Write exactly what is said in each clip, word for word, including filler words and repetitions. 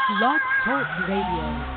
Blog Talk Radio.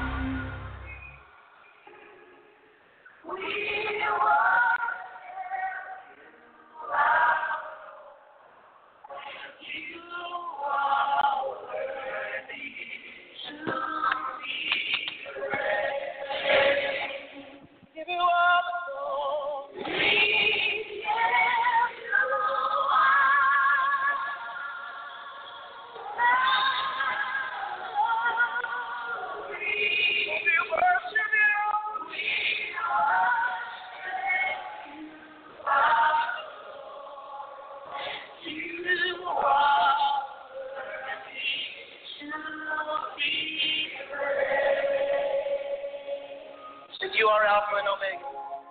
You are Alpha and Omega.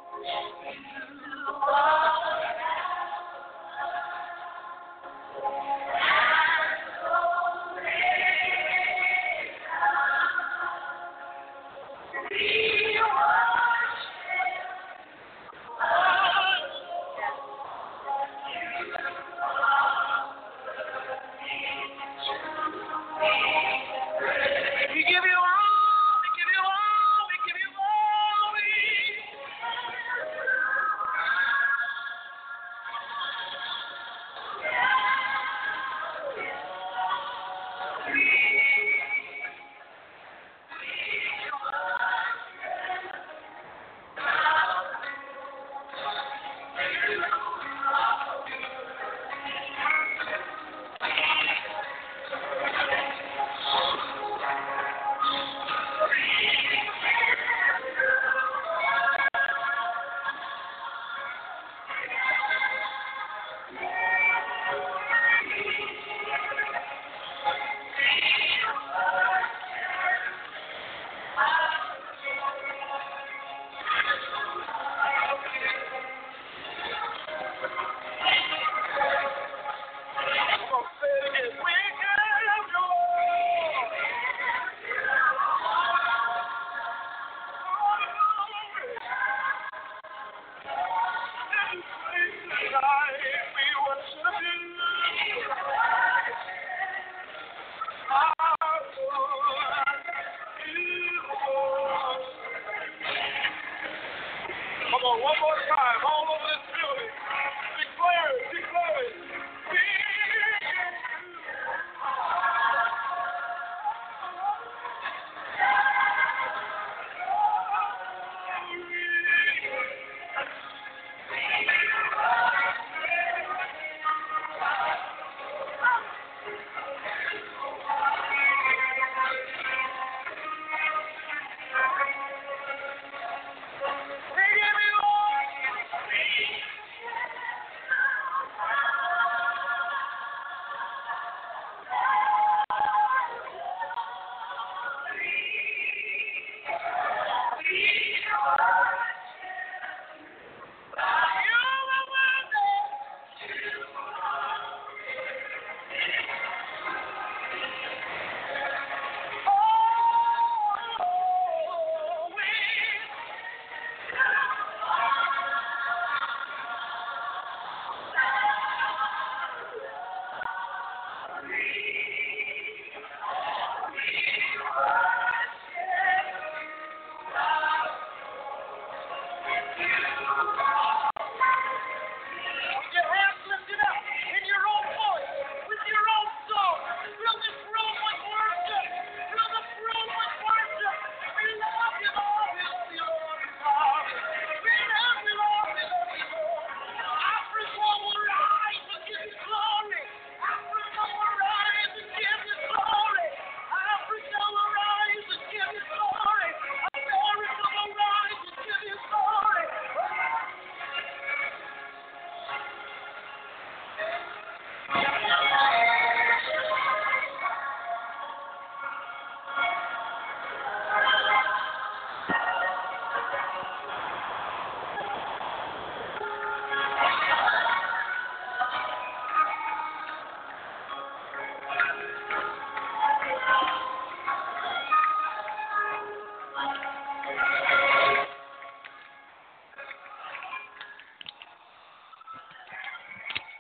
We give you all, we give you all, we give you all. Come on, one more time, all over this building. Declare it, declare it.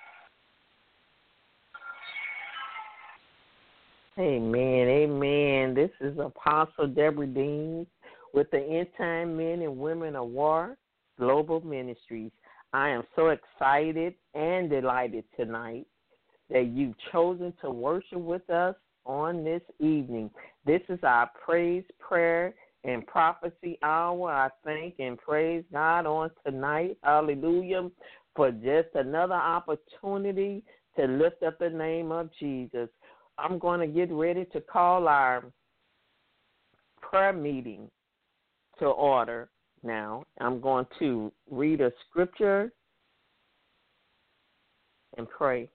Amen, amen. this is Apostle Deborah Dean with the End Time Men and Women of War Global Ministries. I am so excited and delighted tonight that you've chosen to worship with us on this evening. This is our praise, prayer, and prophecy hour. I thank and praise God on tonight, hallelujah, for just another opportunity to lift up the name of Jesus. I'm going to get ready to call our prayer meeting to order now. I'm going to read a scripture and pray.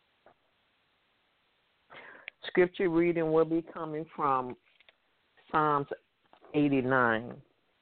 Scripture reading will be coming from Psalms eighty-nine.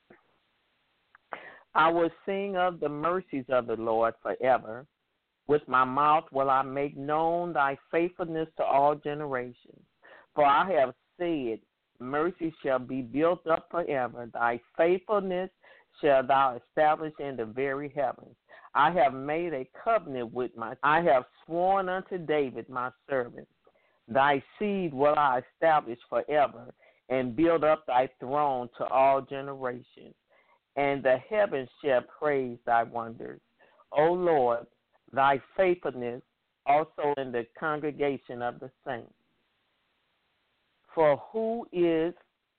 I will sing of the mercies of the Lord forever. With my mouth will I make known thy faithfulness to all generations. For I have said, mercy shall be built up forever. Thy faithfulness shall thou establish in the very heavens. I have made a covenant with my, I have sworn unto David my servant. Thy seed will I establish forever, and build up thy throne to all generations. And the heavens shall praise thy wonders. O Lord, thy faithfulness also in the congregation of the saints. For who is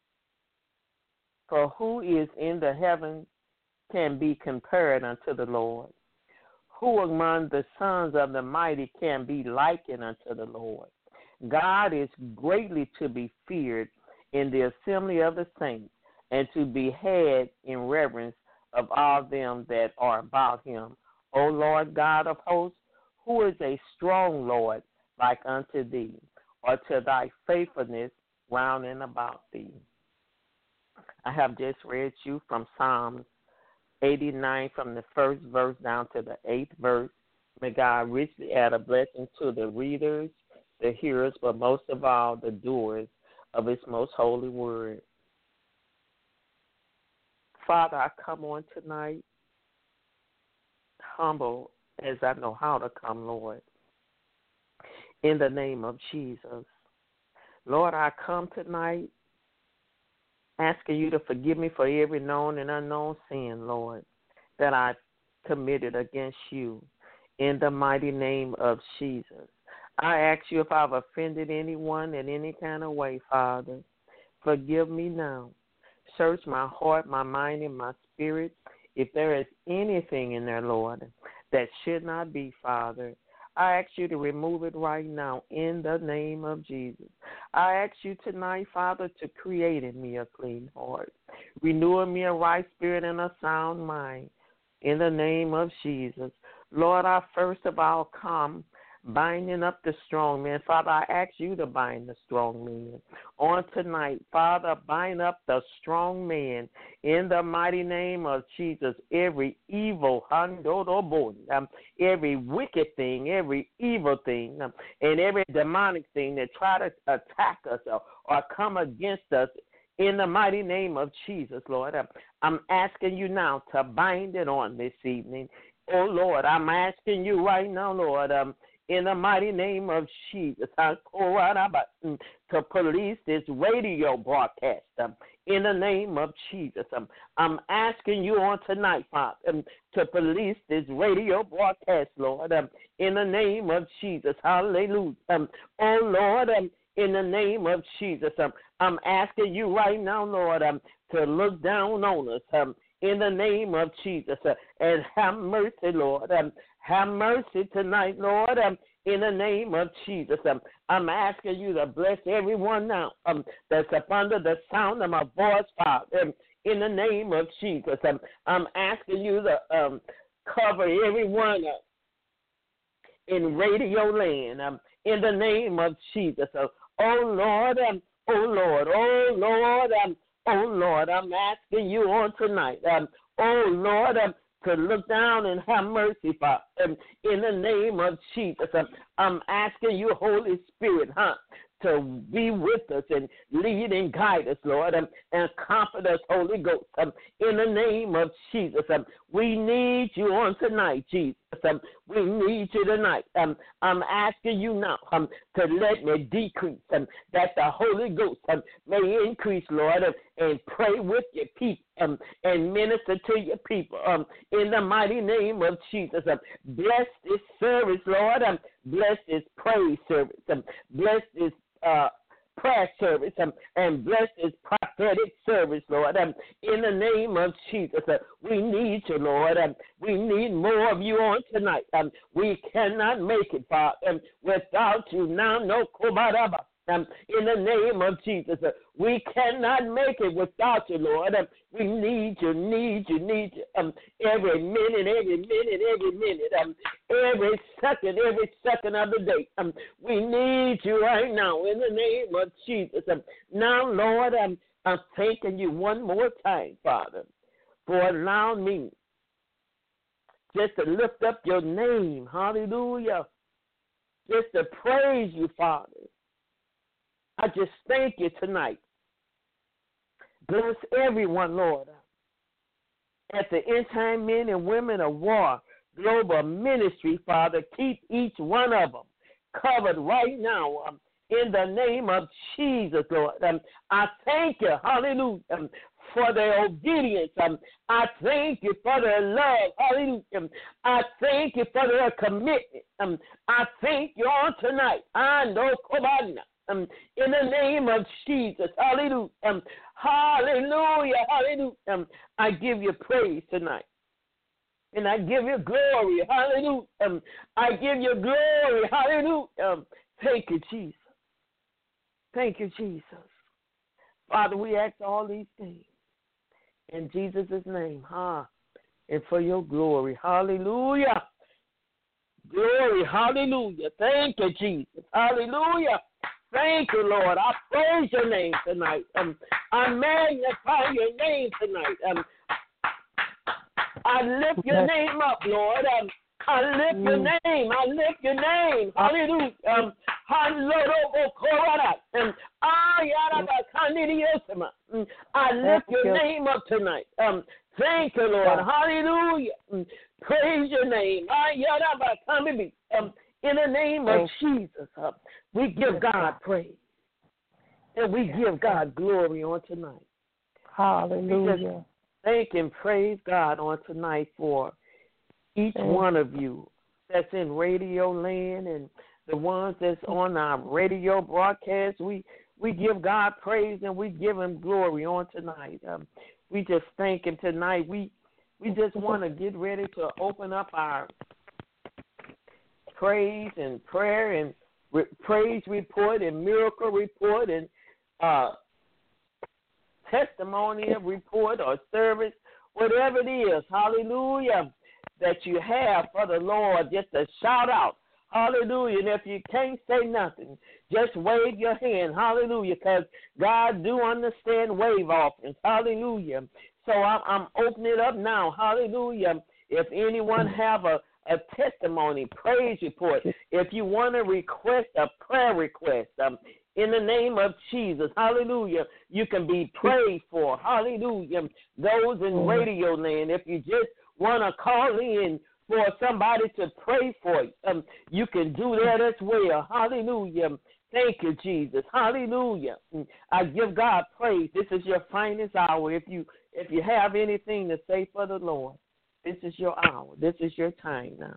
for who is in the heavens can be compared unto the Lord? Who among the sons of the mighty can be likened unto the Lord? God is greatly to be feared in the assembly of the saints, and to be had in reverence of all them that are about him. O Lord God of hosts, who is a strong Lord like unto thee, or to thy faithfulness round and about thee? I have just read you from Psalms eighty-nine, from the first verse down to the eighth verse. May God richly add a blessing to the readers, the hearers, but most of all, the doers of his most holy word. Father, I come on tonight humble as I know how to come, Lord, in the name of Jesus. Lord, I come tonight asking you to forgive me for every known and unknown sin, Lord, that I committed against you in the mighty name of Jesus. I ask you if I've offended anyone in any kind of way, Father. Forgive me now. Search my heart, my mind, and my spirit. If there is anything in there, Lord, that should not be, Father, I ask you to remove it right now in the name of Jesus. I ask you tonight, Father, to create in me a clean heart, renew in me a right spirit and a sound mind in the name of Jesus. Lord, I first of all come binding up the strong man. Father, I ask you to bind the strong man on tonight. Father, bind up the strong man in the mighty name of Jesus. Every evil, um, every wicked thing, every evil thing, um, and every demonic thing that try to attack us or, or come against us in the mighty name of Jesus, Lord. Um, I'm asking you now to bind it on this evening. Oh, Lord, I'm asking you right now, Lord, um, in the mighty name of Jesus, I call out about to police this radio broadcast. Um, in the name of Jesus, um, I'm asking you on tonight, Father, um, to police this radio broadcast, Lord. Um, in the name of Jesus, hallelujah. Um, oh Lord, um, in the name of Jesus, um, I'm asking you right now, Lord, um, to look down on us. Um, in the name of Jesus, uh, and have mercy, Lord. Um, have mercy tonight, Lord, um, in the name of Jesus. Um, I'm asking you to bless everyone now um, that's up under the sound of my voice, Father, um, in the name of Jesus. Um, I'm asking you to um, cover everyone uh, in radio land, um, in the name of Jesus. Uh, oh, Lord, um, oh, Lord, oh, Lord, um, oh, Lord, I'm asking you on tonight, um, oh, Lord, um, to look down and have mercy, Father, um, in the name of Jesus. Um, I'm asking you, Holy Spirit, huh, to be with us and lead and guide us, Lord, um, and comfort us, Holy Ghost, um, in the name of Jesus. Um, we need you on tonight, Jesus. Um, we need you tonight. Um, I'm asking you now um, to let me decrease, um, that the Holy Ghost um, may increase, Lord, um, and pray with your people um, and minister to your people um, in the mighty name of Jesus. Um, bless this service, Lord. Um, bless this praise service. Um, bless this uh, prayer service um, and bless this prophetic service, Lord. Um, in the name of Jesus, uh, we need you, Lord. Um, we need more of you on tonight. Um, we cannot make it, Father, um, without you now. No, Kobaraba. Um, in the name of Jesus, uh, we cannot make it without you, Lord. Um, we need you, need you, need you. Um, every minute, every minute, every minute, um, every second, every second of the day. Um, we need you right now in the name of Jesus. Um, now, Lord, um, I'm thanking you one more time, Father, for allowing me just to lift up your name. Hallelujah. Just to praise you, Father. I just thank you tonight. Bless everyone, Lord. At the End Time Men and Women of War Global Ministry, Father, keep each one of them covered right now um, in the name of Jesus, Lord. Um, I thank you, hallelujah, um, for their obedience. Um, I thank you for their love, hallelujah. Um, I thank you for their commitment. Um, I thank you on tonight. I know, come on now. Um, in the name of Jesus, hallelujah, um, hallelujah, hallelujah. Um, I give you praise tonight, and I give you glory, hallelujah. Um, I give you glory, hallelujah. Um, thank you, Jesus. Thank you, Jesus. Father, we ask all these things in Jesus' name, huh? And for your glory, hallelujah. Glory, hallelujah. Thank you, Jesus, hallelujah. Thank you, Lord. I praise your name tonight. Um, I magnify your name tonight. Um, I lift your name up, Lord. Um, I lift your name. I lift your name. Hallelujah. Um, um, I lift your name up tonight. Um, thank you, Lord. Hallelujah. Um, praise your name. Um, in the name of Jesus, uh, we give God praise. And we give God glory on tonight. Hallelujah. Thank and praise God on tonight for each Thank one of you that's in radio land and the ones that's on our radio broadcast. We we give God praise and we give him glory on tonight. Um, we just thank him tonight. We we just want to get ready to open up our praise and prayer and re- praise report and miracle report and uh, testimonial report or service, whatever it is, hallelujah, that you have for the Lord, just a shout out, hallelujah. And if you can't say nothing, just wave your hand, hallelujah, because God do understand wave offerings, hallelujah. So I'm, I'm opening it up now, hallelujah. If anyone have a a testimony, praise report, if you want to request a prayer request, um, in the name of Jesus, hallelujah, you can be prayed for, hallelujah. Those in radio land, if you just want to call in for somebody to pray for you, um, you can do that as well, hallelujah. Thank you, Jesus, hallelujah. I give God praise. This is your finest hour. If you if you have anything to say for the Lord, this is your hour. This is your time now.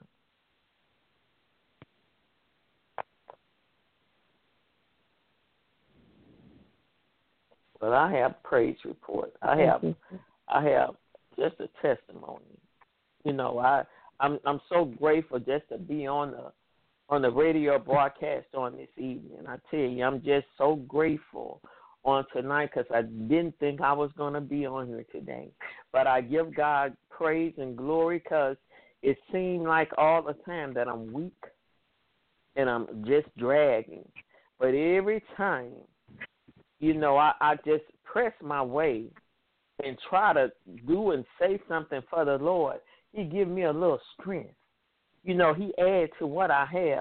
Well, I have praise report. I have, I have just a testimony. You know, I, I'm, I'm so grateful just to be on the, on the radio broadcast on this evening. I tell you, I'm just so grateful on tonight because I didn't think I was going to be on here today. But I give God praise and glory because it seemed like all the time that I'm weak and I'm just dragging. But every time, you know, I, I just press my way and try to do and say something for the Lord. He give me a little strength. You know, he adds to what I have.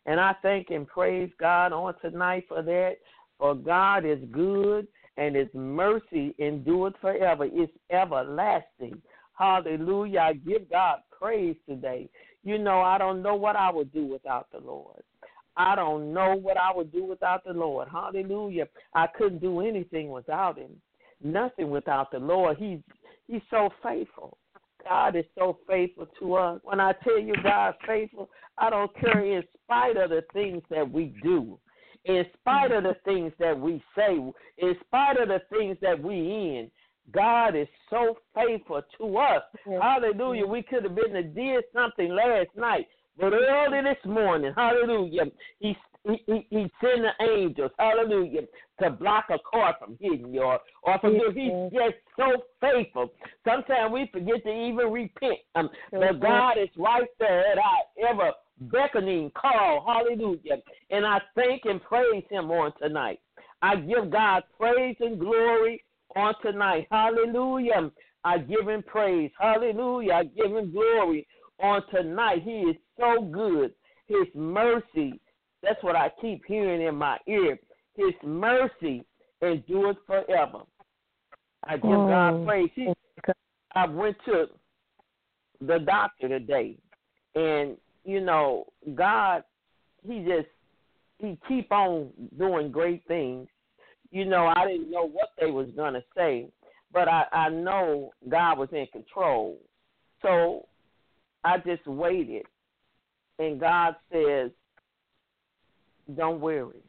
And I thank and praise God on tonight for that. For God is good, and his mercy endureth forever. It's everlasting. Hallelujah. I give God praise today. You know, I don't know what I would do without the Lord. I don't know what I would do without the Lord. Hallelujah. I couldn't do anything without him. Nothing without the Lord. He's he's so faithful. God is so faithful to us. When I tell you God's faithful, I don't care in spite of the things that we do, in spite of the things that we say, in spite of the things that we in. God is so faithful to us. Yes. Hallelujah. We could have been to did something last night, but early this morning, hallelujah, he, he, he, he sent the angels, hallelujah, to block a car from hitting you. Or, or from yes. He's just so faithful. Sometimes we forget to even repent. Um, but God is right there at our ever beckoning call, hallelujah. And I thank and praise him on tonight. I give God praise and glory on tonight. Hallelujah. I give him praise. Hallelujah. I give him glory on tonight. He is so good. His mercy, that's what I keep hearing in my ear. His mercy endures forever. I give oh. God praise. He, I went to the doctor today, and, you know, God, he just, he keep on doing great things. You know, I didn't know what they was going to say, but I, I know God was in control. So I just waited, and God says, don't worry.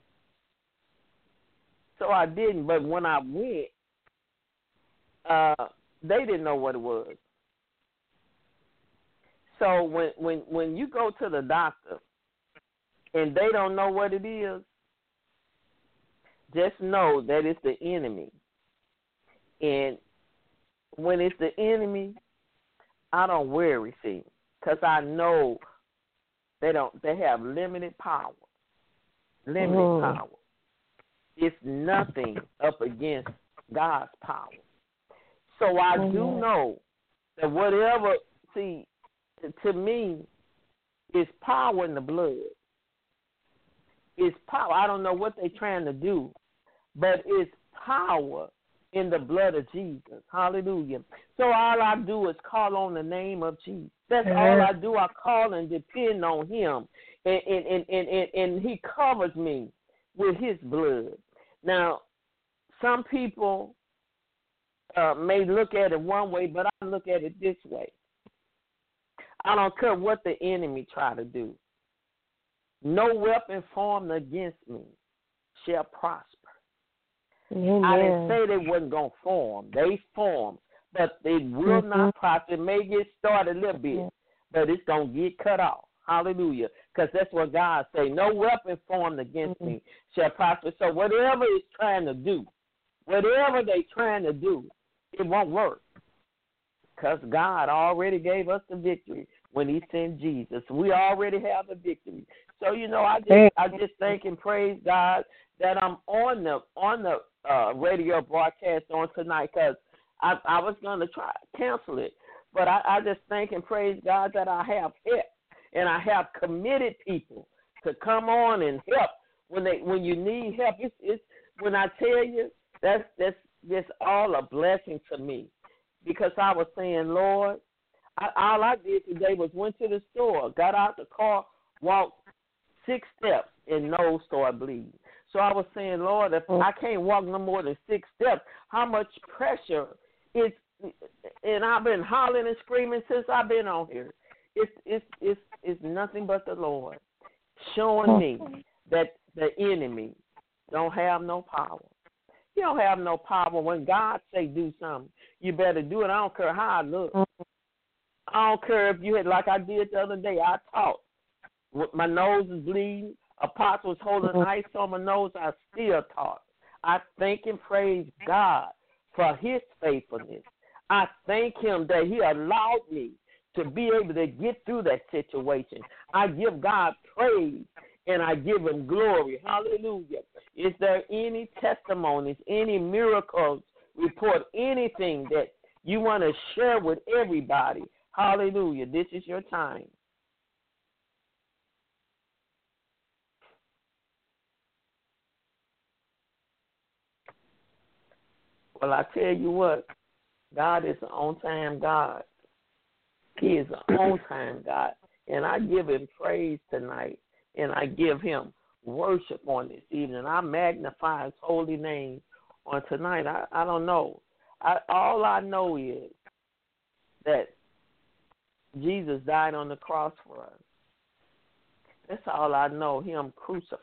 So I didn't, but when I went, uh, they didn't know what it was. So when, when, when you go to the doctor and they don't know what it is, just know that it's the enemy. And when it's the enemy, I don't worry, see, because I know they don't. They have limited power. Limited oh. power. It's nothing up against God's power. So I oh. do know that whatever, see, to me, is power in the blood. It's power. I don't know what they're trying to do, but it's power in the blood of Jesus. Hallelujah. So all I do is call on the name of Jesus. That's all I do. I call and depend on him. And, and, and, and, and, and he covers me with his blood. Now, some people uh, may look at it one way, but I look at it this way. I don't care what the enemy try to do. No weapon formed against me shall prosper. Amen. I didn't say they wasn't going to form. They formed, but they will mm-hmm. not prosper. It may get started a little bit, but it's going to get cut off. Hallelujah. Because that's what God say. No weapon formed against mm-hmm. me shall prosper. So whatever it's trying to do, whatever they trying to do, it won't work. Because God already gave us the victory when he sent Jesus. We already have the victory. So, you know, I just I just thank and praise God that I'm on the on the uh, radio broadcast on tonight, because I, I was going to try to cancel it. But I, I just thank and praise God that I have help, and I have committed people to come on and help when they when you need help. It's, it's when I tell you, that's that's just all a blessing to me, because I was saying, Lord, I, all I did today was went to the store, got out the car, walked six steps, and nose started bleeding. So I was saying, Lord, if I can't walk no more than six steps, how much pressure is? And I've been hollering and screaming since I've been on here. It's it's it's it's nothing but the Lord showing me that the enemy don't have no power. You don't have no power. When God say do something, you better do it. I don't care how I look. I don't care if you had, like I did the other day, I taught. My nose is bleeding. Apostle was holding ice on my nose. I still taught. I thank and praise God for his faithfulness. I thank him that he allowed me to be able to get through that situation. I give God praise and I give him glory. Hallelujah. Is there any testimonies, any miracles, report, anything that you want to share with everybody? Hallelujah. This is your time. Well, I tell you what, God is an on-time God. He is an on-time God. And I give him praise tonight, and I give him worship on this evening. I magnify his holy name on tonight. I, I don't know. I, all I know is that Jesus died on the cross for us. That's all I know, him crucified.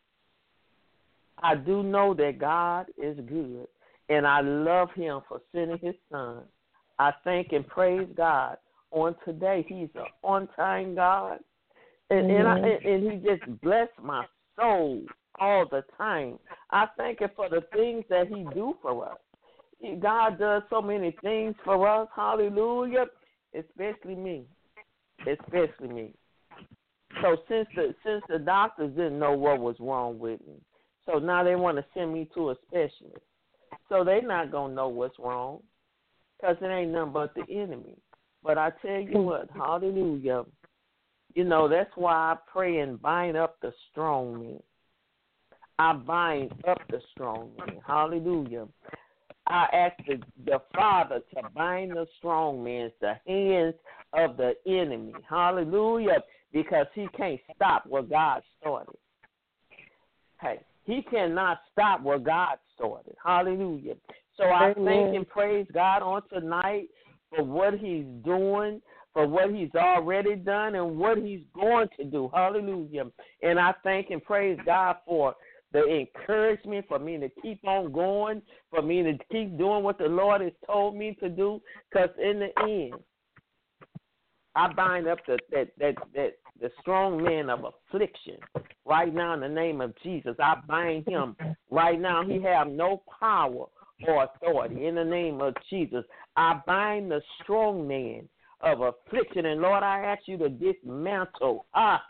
I do know that God is good, and I love him for sending his son. I thank and praise God on today. He's an on-time God, and, mm-hmm. and, I, and he just blessed my soul all the time. I thank him for the things that he do for us. God does so many things for us, hallelujah, especially me, especially me. So since the since the doctors didn't know what was wrong with me, so now they want to send me to a specialist. So they're not going to know what's wrong because it ain't nothing but the enemy. But I tell you what, hallelujah, you know, that's why I pray and bind up the strong men. I bind up the strong men, hallelujah. I ask the, the Father to bind the strong men, the hands of the enemy, hallelujah, because he can't stop what God started. Hey, he cannot stop what God started. Hallelujah. So I Amen. Thank and praise God on tonight for what he's doing, for what he's already done, and what he's going to do. Hallelujah. And I thank and praise God for the encouragement for me to keep on going, for me to keep doing what the Lord has told me to do, because in the end, I bind up the, that, that, that, the strong man of affliction right now in the name of Jesus. I bind him right now. He have no power or authority in the name of Jesus. I bind the strong man of affliction. And, Lord, I ask you to dismantle ah,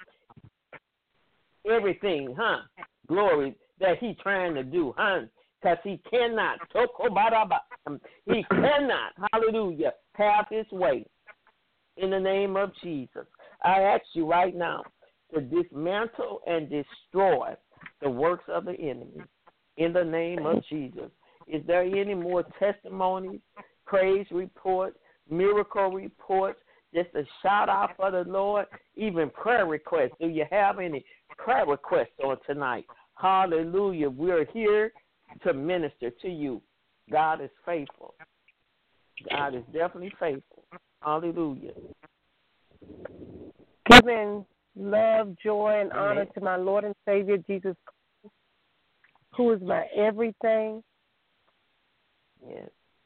everything, huh, glory, that he trying to do, huh, because he cannot, he cannot, hallelujah, have his way. In the name of Jesus, I ask you right now to dismantle and destroy the works of the enemy. In the name of Jesus. Is there any more testimonies, praise reports, miracle reports, just a shout out for the Lord, even prayer requests? Do you have any prayer requests on tonight? Hallelujah. We're here to minister to you. God is faithful. God is definitely faithful. Hallelujah. Giving love, joy, and honor to my Lord and Savior, Jesus Christ, who is my everything. Yes.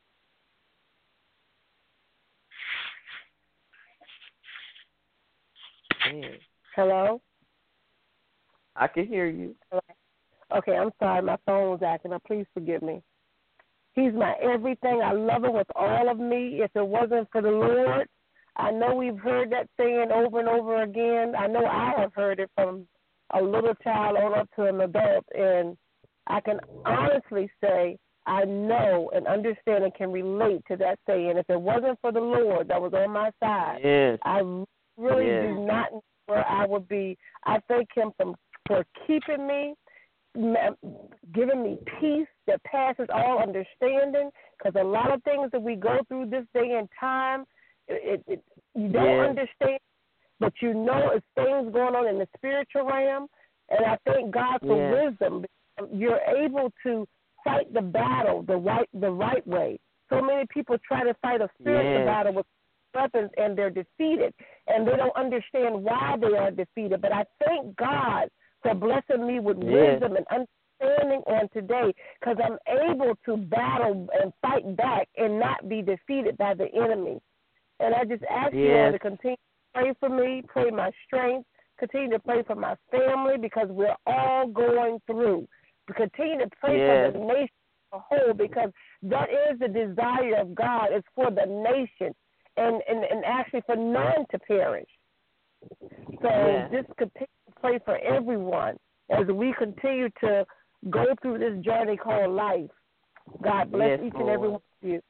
Yes. Hello? I can hear you. Hello? Okay, I'm sorry. My phone was acting up. Please forgive me. He's my everything. I love him with all of me. If it wasn't for the Lord, I know we've heard that saying over and over again. I know I have heard it from a little child on up to an adult, and I can honestly say I know and understand and can relate to that saying. If it wasn't for the Lord that was on my side, yes. I really yes. do not know where I would be. I thank him for, for keeping me, giving me peace that passes all understanding, because a lot of things that we go through this day and time, it, it, you don't yeah. understand, but you know it's things going on in the spiritual realm, and I thank God for yeah. wisdom. You're able to fight the battle the right the right way. So many people try to fight a spiritual yeah. battle with weapons, and they're defeated, and they don't understand why they are defeated. But I thank God for blessing me with yeah. wisdom and understanding on today, because I'm able to battle and fight back and not be defeated by the enemy. And I just ask yes. you all to continue to pray for me, pray my strength, continue to pray for my family, because we're all going through. Continue to pray yes. for the nation as a whole, because that is the desire of God, is for the nation and, and, and actually for none to perish. So yes. just continue to pray for everyone as we continue to go through this journey called life. God bless yes, each Lord. and every one of you.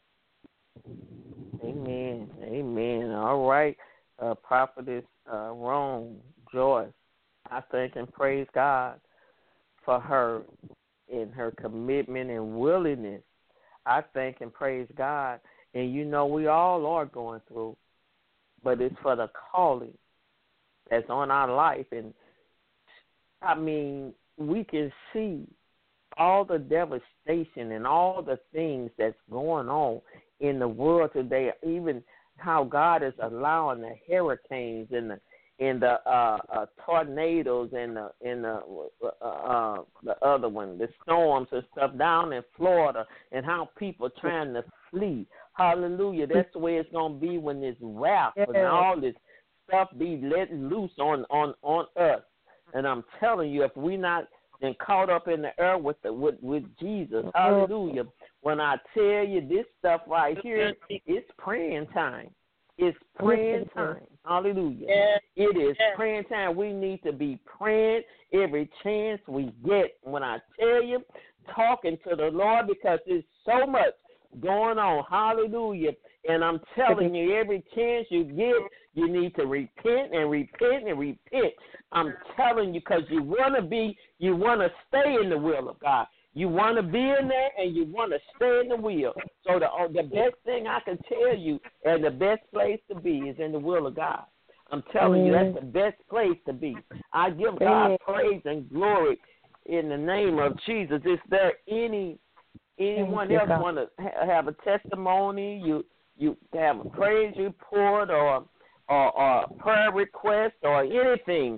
Amen. Amen. All right. Uh, Prophetess uh, Rome Joyce, I thank and praise God for her and her commitment and willingness. I thank and praise God. And you know we all are going through, but it's for the calling that's on our life. And, I mean, we can see all the devastation and all the things that's going on in the world today, even how God is allowing the hurricanes and the and the uh, uh, tornadoes and the and the uh, uh, the other one, the storms and stuff down in Florida, and how people trying to flee. Hallelujah! That's the way it's gonna be when this wrath yeah. and all this stuff be let loose on, on, on us. And I'm telling you, if we not been caught up in the air with the with, with Jesus, hallelujah. When I tell you this stuff right here, it's praying time. It's praying time. Hallelujah. Yes. It is Yes. praying time. We need to be praying every chance we get. When I tell you, talking to the Lord, because there's so much going on. Hallelujah. And I'm telling you, every chance you get, you need to repent and repent and repent. I'm telling you, because you want to be, you want to stay in the will of God. You want to be in there, and you want to stay in the will. So the uh, the best thing I can tell you, and the best place to be, is in the will of God. I'm telling you, that's the best place to be. I give God praise and glory in the name of Jesus. Is there any anyone else want to ha- have a testimony? You you have a praise report or or, or prayer request or anything?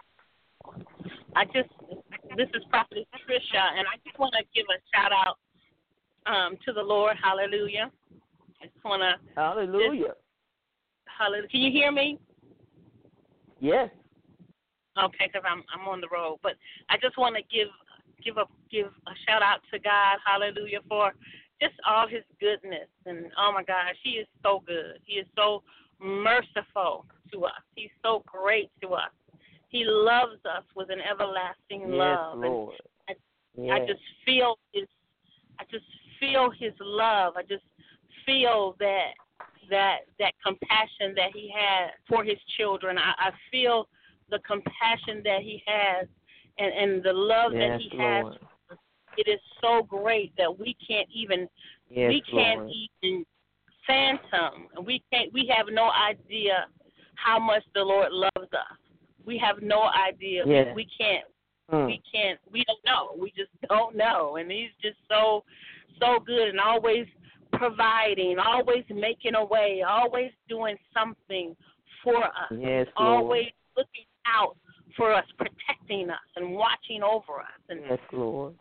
I just, this is Prophetess Tricia, and I just want to give a shout out um, to the Lord. Hallelujah. I just want to. Hallelujah. Just, hallelujah. Can you hear me? Yes. Okay, because I'm I'm on the road, but I just want to give give a give a shout out to God. Hallelujah, for just all His goodness, and oh my gosh, He is so good. He is so merciful to us. He's so great to us. He loves us with an everlasting yes, love. Lord. And I, yes. I just feel his I just feel his love. I just feel that that that compassion that he has for his children. I, I feel the compassion that he has and, and the love yes, that he Lord. has. It is so great that we can't even yes, we can't Lord. even fathom. We can't we have no idea how much the Lord loves us. We have no idea. Yes. We, we can't. Mm. We can't. We don't know. We just don't know. And He's just so, so good and always providing, always making a way, always doing something for us. Yes, always Lord. looking out for us, protecting us and watching over us. And yes, Lord.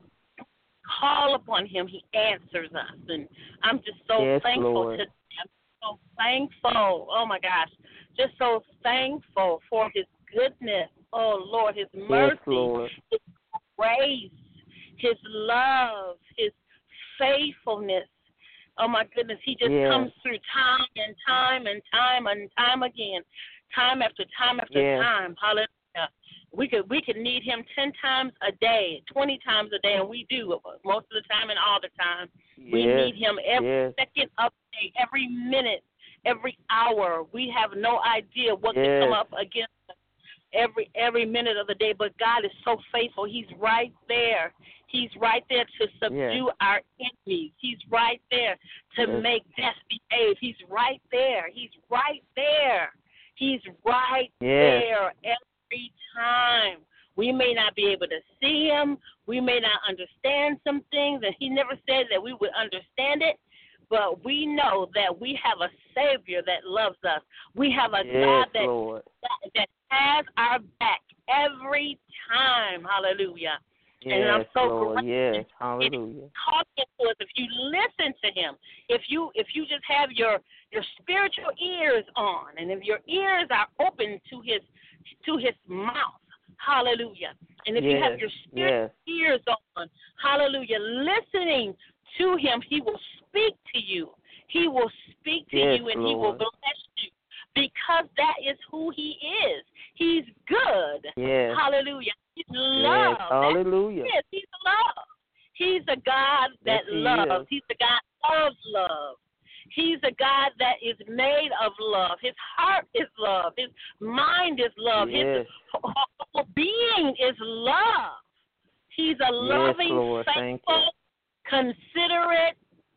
Call upon Him, He answers us. And I'm just so yes, thankful Lord. to Him. So thankful. Oh my gosh, just so thankful for His goodness, oh Lord, His mercy, yes, Lord. His grace, His love, His faithfulness. Oh my goodness, He just yes. comes through time and time and time and time again, time after time after yes. time. Hallelujah. We could we could need Him ten times a day, twenty times a day, and we do most of the time and all the time. Yes. We need Him every yes. second of the day, every minute, every hour. We have no idea what yes. could come up against us every every minute of the day, but God is so faithful. He's right there. He's right there to subdue yes. our enemies. He's right there to yes. make death behave. He's right there. He's right there. He's right yes. there every time. We may not be able to see Him. We may not understand some things, and He never said that we would understand it. But we know that we have a Savior that loves us. We have a yes, God that, that that has our back every time. Hallelujah. Yes, and I'm so Lord. glad Yes, hallelujah. talking to us. If you listen to Him, if you if you just have your your spiritual ears on, and if your ears are open to His to His mouth, hallelujah. And if yes, you have your spiritual yes. ears on, hallelujah, listening to Him, He will speak to you. He will speak to yes, you, and Lord. He will bless you, because that is who He is. He's good. Yes. Hallelujah. He's love. Yes, hallelujah. Yes, He's love. He's a God that yes, he loves. Is. He's a God of love. He's a God that is made of love. His heart is love. His mind is love. Yes. His whole being is love. He's a yes, loving, Lord. faithful, considerate,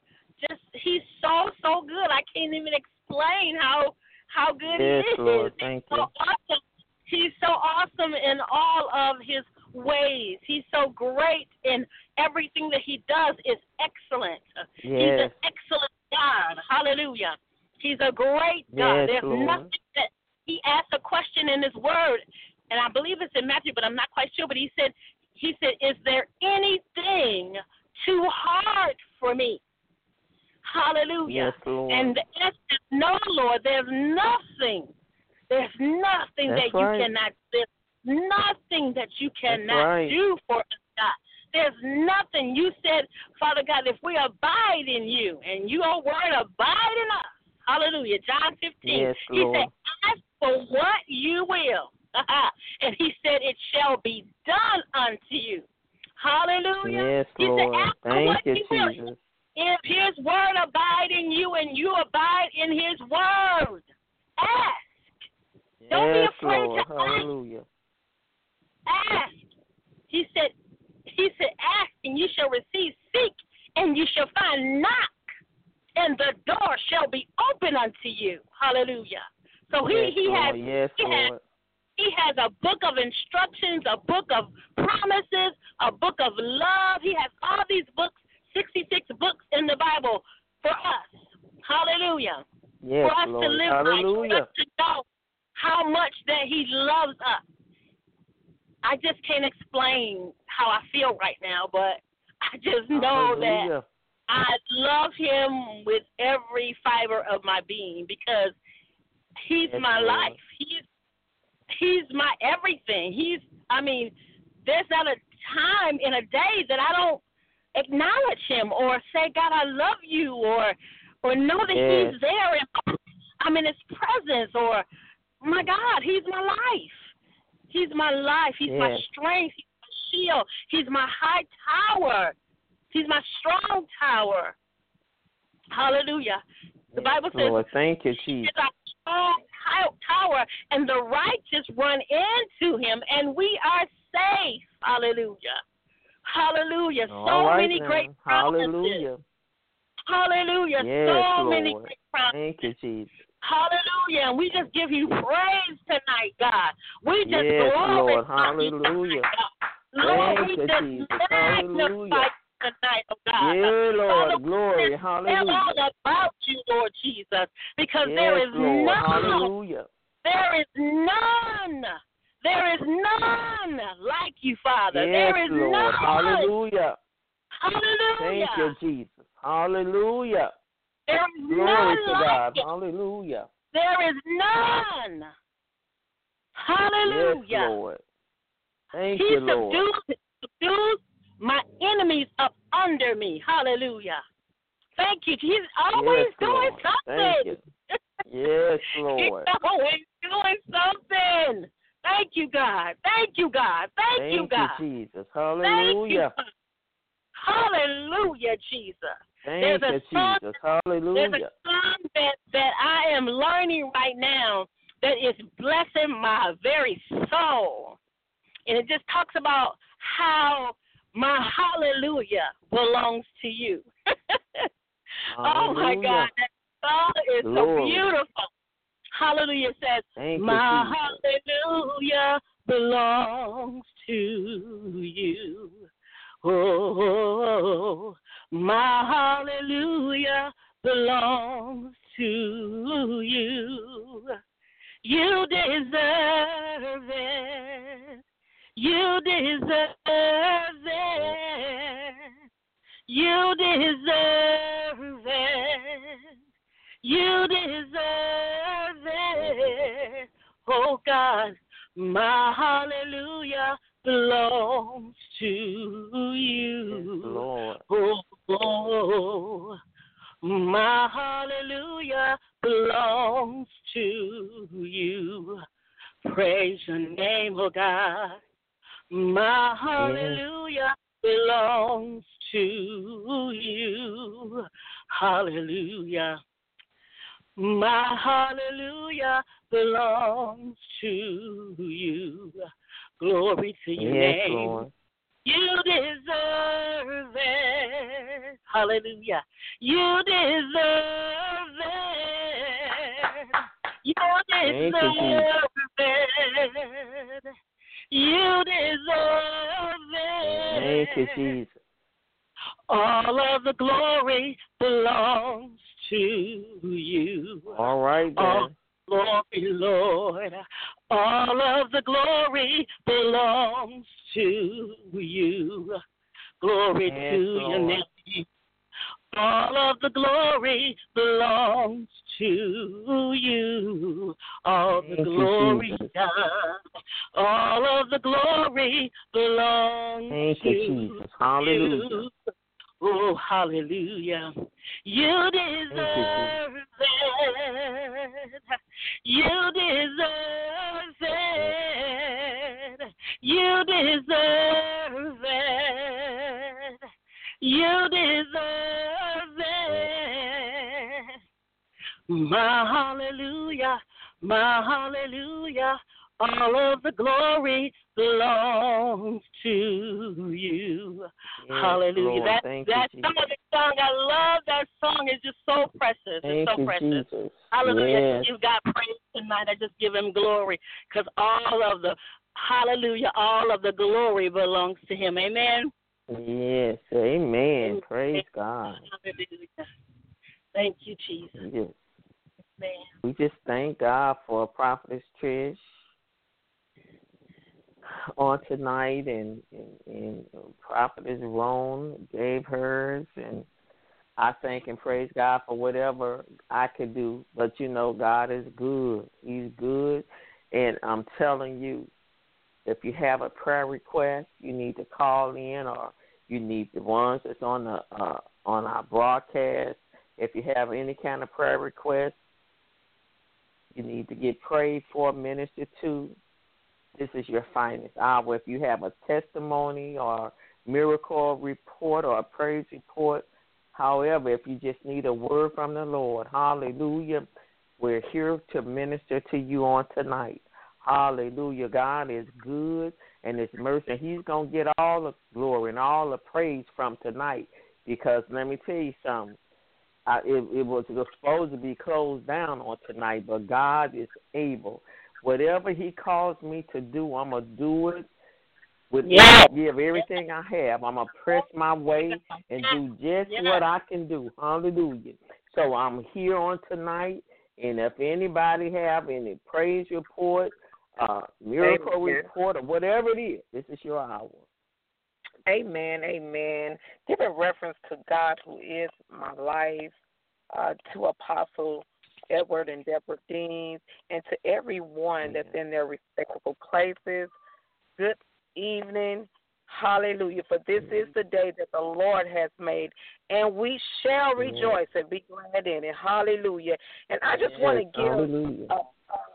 just he's so so good. I can't even explain how how good yes, he is. Lord. Thank he's you. so awesome. He's so awesome in all of his ways. He's so great in everything that he does is excellent. Yes. He's an excellent God. Hallelujah. He's a great God. Yes, There's Lord. nothing that he asked a question in his word, and I believe it's in Matthew, but I'm not quite sure. But he said, he said, is there anything too hard for me? Hallelujah. Yes, Lord. And the answer is no, Lord. There's nothing. There's nothing That's that you right. cannot. There's nothing that you cannot right. do for us, God. There's nothing. You said, Father God, if we abide in you and your word abide in us, hallelujah, John fifteen, Yes, he Lord. said, ask for what you will. And he said, it shall be done unto you. Hallelujah. Yes, he Lord. said, ask for Thank what you, you will. Jesus. If his word abide in you and you abide in his word, ask. Don't Yes, be afraid Lord. to Hallelujah. ask. Ask. He said, he said, ask and you shall receive, seek and you shall find, knock and the door shall be open unto you. Hallelujah. So he, yes, he Lord. has Yes, he Lord. has he has a book of instructions, a book of promises, a book of love. He has all these books, sixty-six books in the Bible for us. Hallelujah. Yes, for us Lord. to live Hallelujah. life, for us to know how much that he loves us. I just can't explain how I feel right now, but I just know Hallelujah. that I love him with every fiber of my being because he's Yes, my Lord. life. He's he's my everything. He's I mean, there's not a time in a day that I don't acknowledge him or say, God, I love you, or or know that Yes. he's there and I'm in his presence, or my God, he's my life. He's my life. He's my Yes. strength. He's my shield. He's my high tower. He's my strong tower. Hallelujah. The Yes, Bible says, Lord. Thank you, He's Jesus. a strong tower, and the righteous run into him, and we are safe. Hallelujah. Hallelujah. All so right many now. great promises. Hallelujah. Hallelujah. Yes, so Lord. many great promises. Thank you, Jesus. Hallelujah. And we just give you praise tonight, God. We just Yes, glorify Lord. you tonight, Hallelujah. God. Lord, Thank we you, just Jesus. magnify Hallelujah. you tonight, oh God. Yeah, Lord. Father, Glory. Tell Hallelujah. all about you, Lord Jesus, because Yes, there is Lord. none, Hallelujah. there is none, there is none like you, Father. Yes, there is Lord. none. Hallelujah. Hallelujah. Thank you, Jesus. Hallelujah. There is Glory none to like God. you. Hallelujah. There is none. Hallelujah. Yes, Lord. Thank He you, Lord. subdues, subdues my enemies up under me. Hallelujah. Thank you. He's always Yes, doing Lord. something. Thank you. Yes, Lord. He's always doing something. Thank you, God. Thank you, God. Thank, Thank you, God. you, Jesus. Thank you, Hallelujah. God. Hallelujah, Jesus. Thank There's you, a song, Jesus. there's Hallelujah. a song that, that I am learning right now that is blessing my very soul. And it just talks about how my hallelujah belongs to you. Oh, my Hallelujah. God. That song is so Glory. beautiful. Hallelujah says, Thank you, my Jesus. hallelujah belongs to you. Oh, my hallelujah belongs to you. You deserve it. You deserve it. You deserve it. You deserve it. Oh God, my hallelujah belongs to you. Yes, Lord. Oh, oh, my hallelujah belongs to you. Praise your name, oh God. My hallelujah belongs to you. Hallelujah. My hallelujah belongs to you. Glory to your Yes, name. Lord. You deserve it. Hallelujah. You deserve it. You deserve it. You deserve it. Thank you, Jesus. All of the glory belongs to you. All right, then. All glory, Lord. All of the glory belongs to you. Glory Yes, to Lord. your name. All of the glory belongs to you. All the Thank you, glory, Jesus. God. All of the glory belongs Thank to you, Jesus. Hallelujah. you. Oh, hallelujah. You deserve it. You deserve it. You deserve it. You deserve it. My hallelujah, my hallelujah. All of the glory belongs to you. Yes, Hallelujah. Lord. That Thank that you, song, Jesus. that song, I love that song. It's just so precious. Thank It's so you, precious. Jesus. Hallelujah. Yes. Give God praise tonight. I just give him glory because all of the, hallelujah, all of the glory belongs to him. Amen. Yes. Amen. Praise God. Hallelujah. Thank you, Jesus. Yes. Amen. We just thank God for Prophetess Trish on tonight, and, and, and Prophetess Roan gave hers, and I thank and praise God for whatever I could do. But you know, God is good. He's good, and I'm telling you, if you have a prayer request, you need to call in, or you need the ones that's on the uh, on our broadcast. If you have any kind of prayer request, you need to get prayed for, ministered to. This is your finest hour. If you have a testimony or miracle report or a praise report, however, if you just need a word from the Lord, hallelujah, we're here to minister to you on tonight. Hallelujah. God is good, and His mercy. He's going to get all the glory and all the praise from tonight, because let me tell you something. I, it, it was supposed to be closed down on tonight, but God is able. Whatever He calls me to do, I'm going to do it with Yeah. give everything I have. I'm going to press my way and do just Yeah. what I can do. Hallelujah. So I'm here on tonight, and if anybody have any praise report, uh, miracle Amen. report, or whatever it is, this is your hour. Amen, amen. Giving reference to God who is my life, uh, to Apostle Edward and Deborah Dean, and to everyone that's in their respectable places. Good evening. Hallelujah. For this is the day that the Lord has made, and we shall rejoice and be glad in it. Hallelujah. And I just want to give Hallelujah. a,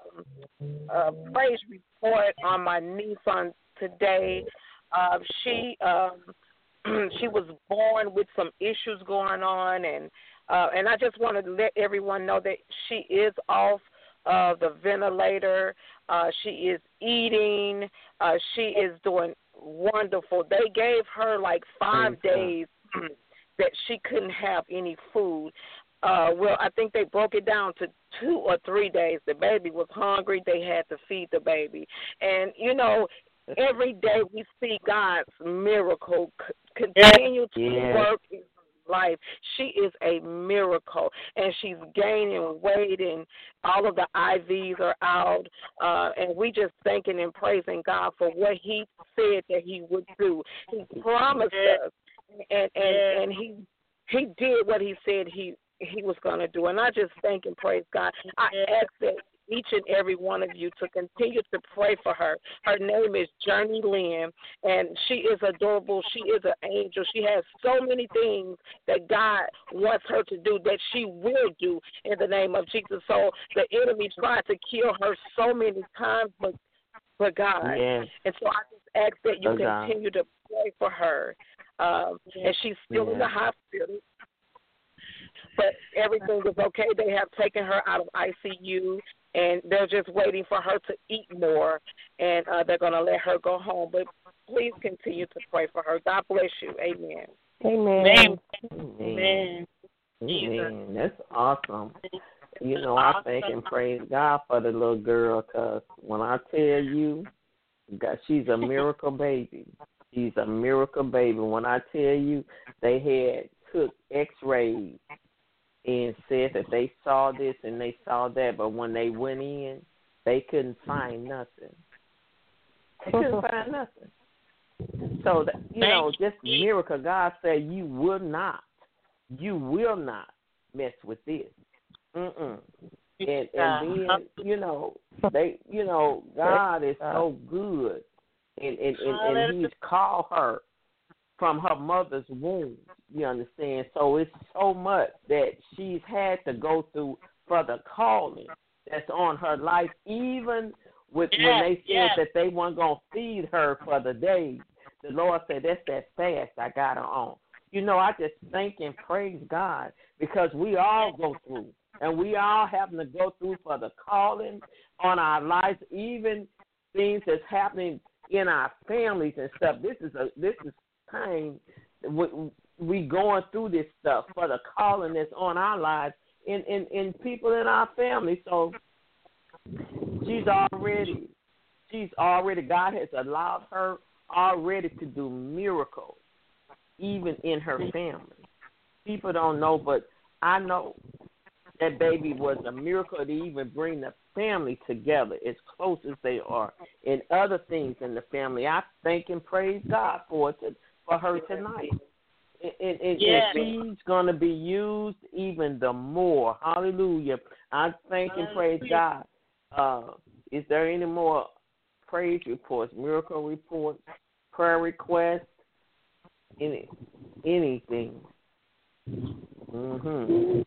um, a praise report on my niece on today. Uh, she um, she was born with some issues going on, and uh, and I just want to let everyone know that she is off uh, the ventilator. Uh, she is eating. Uh, she is doing wonderful. They gave her like five Praise days that she couldn't have any food. Uh, well, I think they broke it down to two or three days. The baby was hungry. They had to feed the baby. And, you know, every day we see God's miracle c- continue to Yes. work in her life. She is a miracle, and she's gaining weight, and all of the I Vs are out. Uh, and we just thanking and praising God for what He said that He would do. He promised us, and and, and He He did what He said He He was going to do. And I just thank and praise God. I ask that each and every one of you to continue to pray for her. Her name is Journey Lynn, and she is adorable. She is an angel. She has so many things that God wants her to do that she will do in the name of Jesus. So the enemy tried to kill her so many times, but but God. Yes. And so I just ask that you Oh, God. continue to pray for her. Um, and she's still in the Yeah. hospital, but everything is okay. They have taken her out of I C U, and they're just waiting for her to eat more, and uh, they're going to let her go home. But please continue to pray for her. God bless you. Amen. Amen. Amen. Amen. That's awesome. You know, I thank and praise God for the little girl, because when I tell you, God, she's a miracle baby. She's a miracle baby. When I tell you, they had took x-rays and said that they saw this and they saw that, but when they went in, they couldn't find nothing. They couldn't find nothing. So, that, you know, just miracle. God said, you will not, you will not mess with this. Mm-mm. And, and then, you know, they, you know, God is so good, and, and, and, and he's called her from her mother's womb, you understand? So it's so much that she's had to go through for the calling that's on her life, even with yes, when they said yes. that they weren't going to feed her for the day. The Lord said, that's that fast I got her on. You know, I just thank and praise God, because we all go through, and we all having to go through for the calling on our lives, even things that's happening in our families and stuff. This is a this is time we, we going through this stuff for the calling that's on our lives and, and, and people in our family. So she's already, she's already, God has allowed her already to do miracles, even in her family. People don't know, but I know that baby was a miracle to even bring the family together as close as they are, and other things in the family. I thank and praise God for it, to, for her tonight. And, and, and, yes. and she's going to be used even the more. Hallelujah. I thank and praise God. Uh, is there any more praise reports, miracle reports, prayer requests, any, anything? Mm-hmm.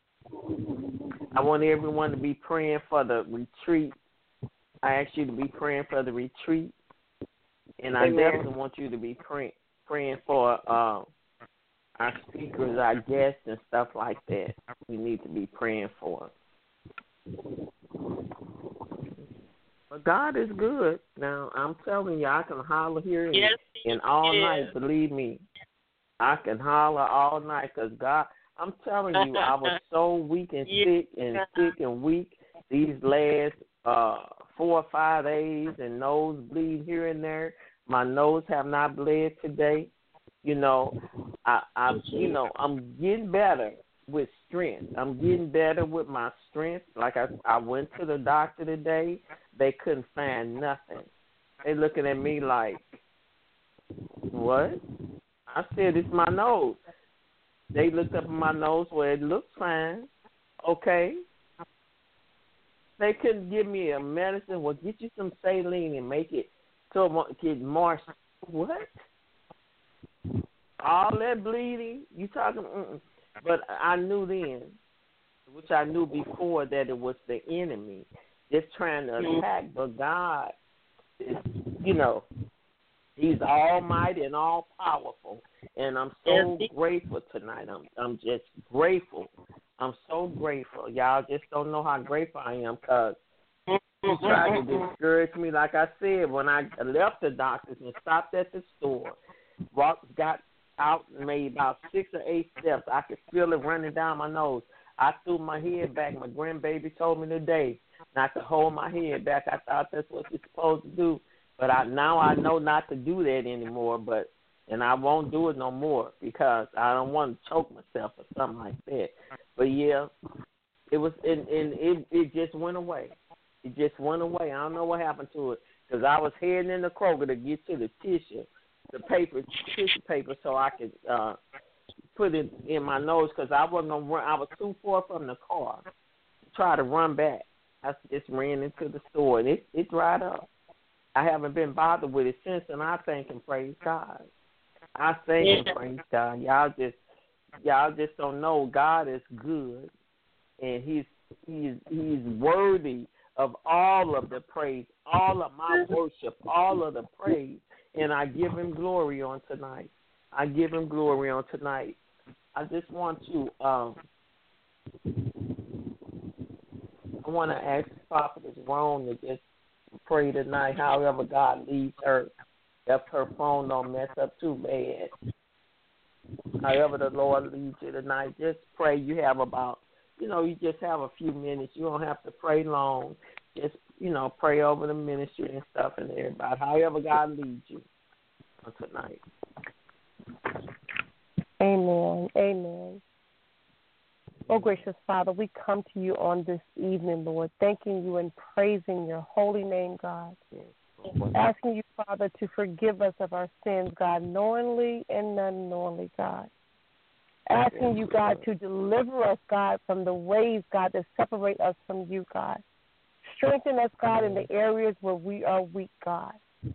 I want everyone to be praying for the retreat. I ask you to be praying for the retreat, and I Amen. definitely want you to be praying praying for uh, our speakers, our guests, and stuff like that. We need to be praying for. But God is good. Now, I'm telling you, I can holler here and, yes, and all is. night. Believe me, I can holler all night, because God, I'm telling you, I was so weak and sick and sick and weak these last uh, four or five days, and nose bleed here and there. My nose have not bled today. You know, I, I, you know, I'm getting better with strength. I'm getting better with my strength. Like I, I went to the doctor today. They couldn't find nothing. They looking at me like, what? I said, it's my nose. They looked up at my nose where it looks fine. Okay. They couldn't give me a medicine. Well, get you some saline and make it so it get more. What? All that bleeding? You talking? Mm-mm. But I knew then, which I knew before, that it was the enemy just trying to attack. But God is, you know, he's almighty and all powerful. And I'm so grateful tonight. I'm I'm just grateful. I'm so grateful. Y'all just don't know how grateful I am, because he tried to discourage me. Like I said, when I left the doctors and stopped at the store, walked, got out and made about six or eight steps, I could feel it running down my nose. I threw my head back. My grandbaby told me today not to hold my head back. I thought that's what you're supposed to do. But I now I know not to do that anymore, but and I won't do it no more, because I don't want to choke myself or something like that. But yeah, it was, and, and it it just went away. It just went away. I don't know what happened to it, because I was heading in the Kroger to get to the tissue, the paper, tissue paper, so I could uh, put it in my nose, because I wasn't gonna run. I was too far from the car to try to run back. I just ran into the store, and it it dried up. I haven't been bothered with it since, and I thank and praise God. I thank yeah. and praise God. Y'all just, y'all just don't know. God is good, and He's He's He's worthy of all of the praise, all of my worship, all of the praise, and I give Him glory on tonight. I give Him glory on tonight. I just want to, um, I want to ask Prophetess Rome to just pray tonight, however God leads her. if her phone don't mess up too bad. However the Lord leads you tonight, just pray. You have about, you know, you just have a few minutes. You don't have to pray long. Just, you know, pray over the ministry and stuff and everybody. However God leads you tonight. Amen. Amen. Oh, gracious Father, we come to you on this evening, Lord, thanking you and praising your holy name, God. Asking you, Father, to forgive us of our sins, God, knowingly and unknowingly, God. Asking you, God, to deliver us, God, from the ways, God, that separate us from you, God. Strengthen us, God, in the areas where we are weak, God.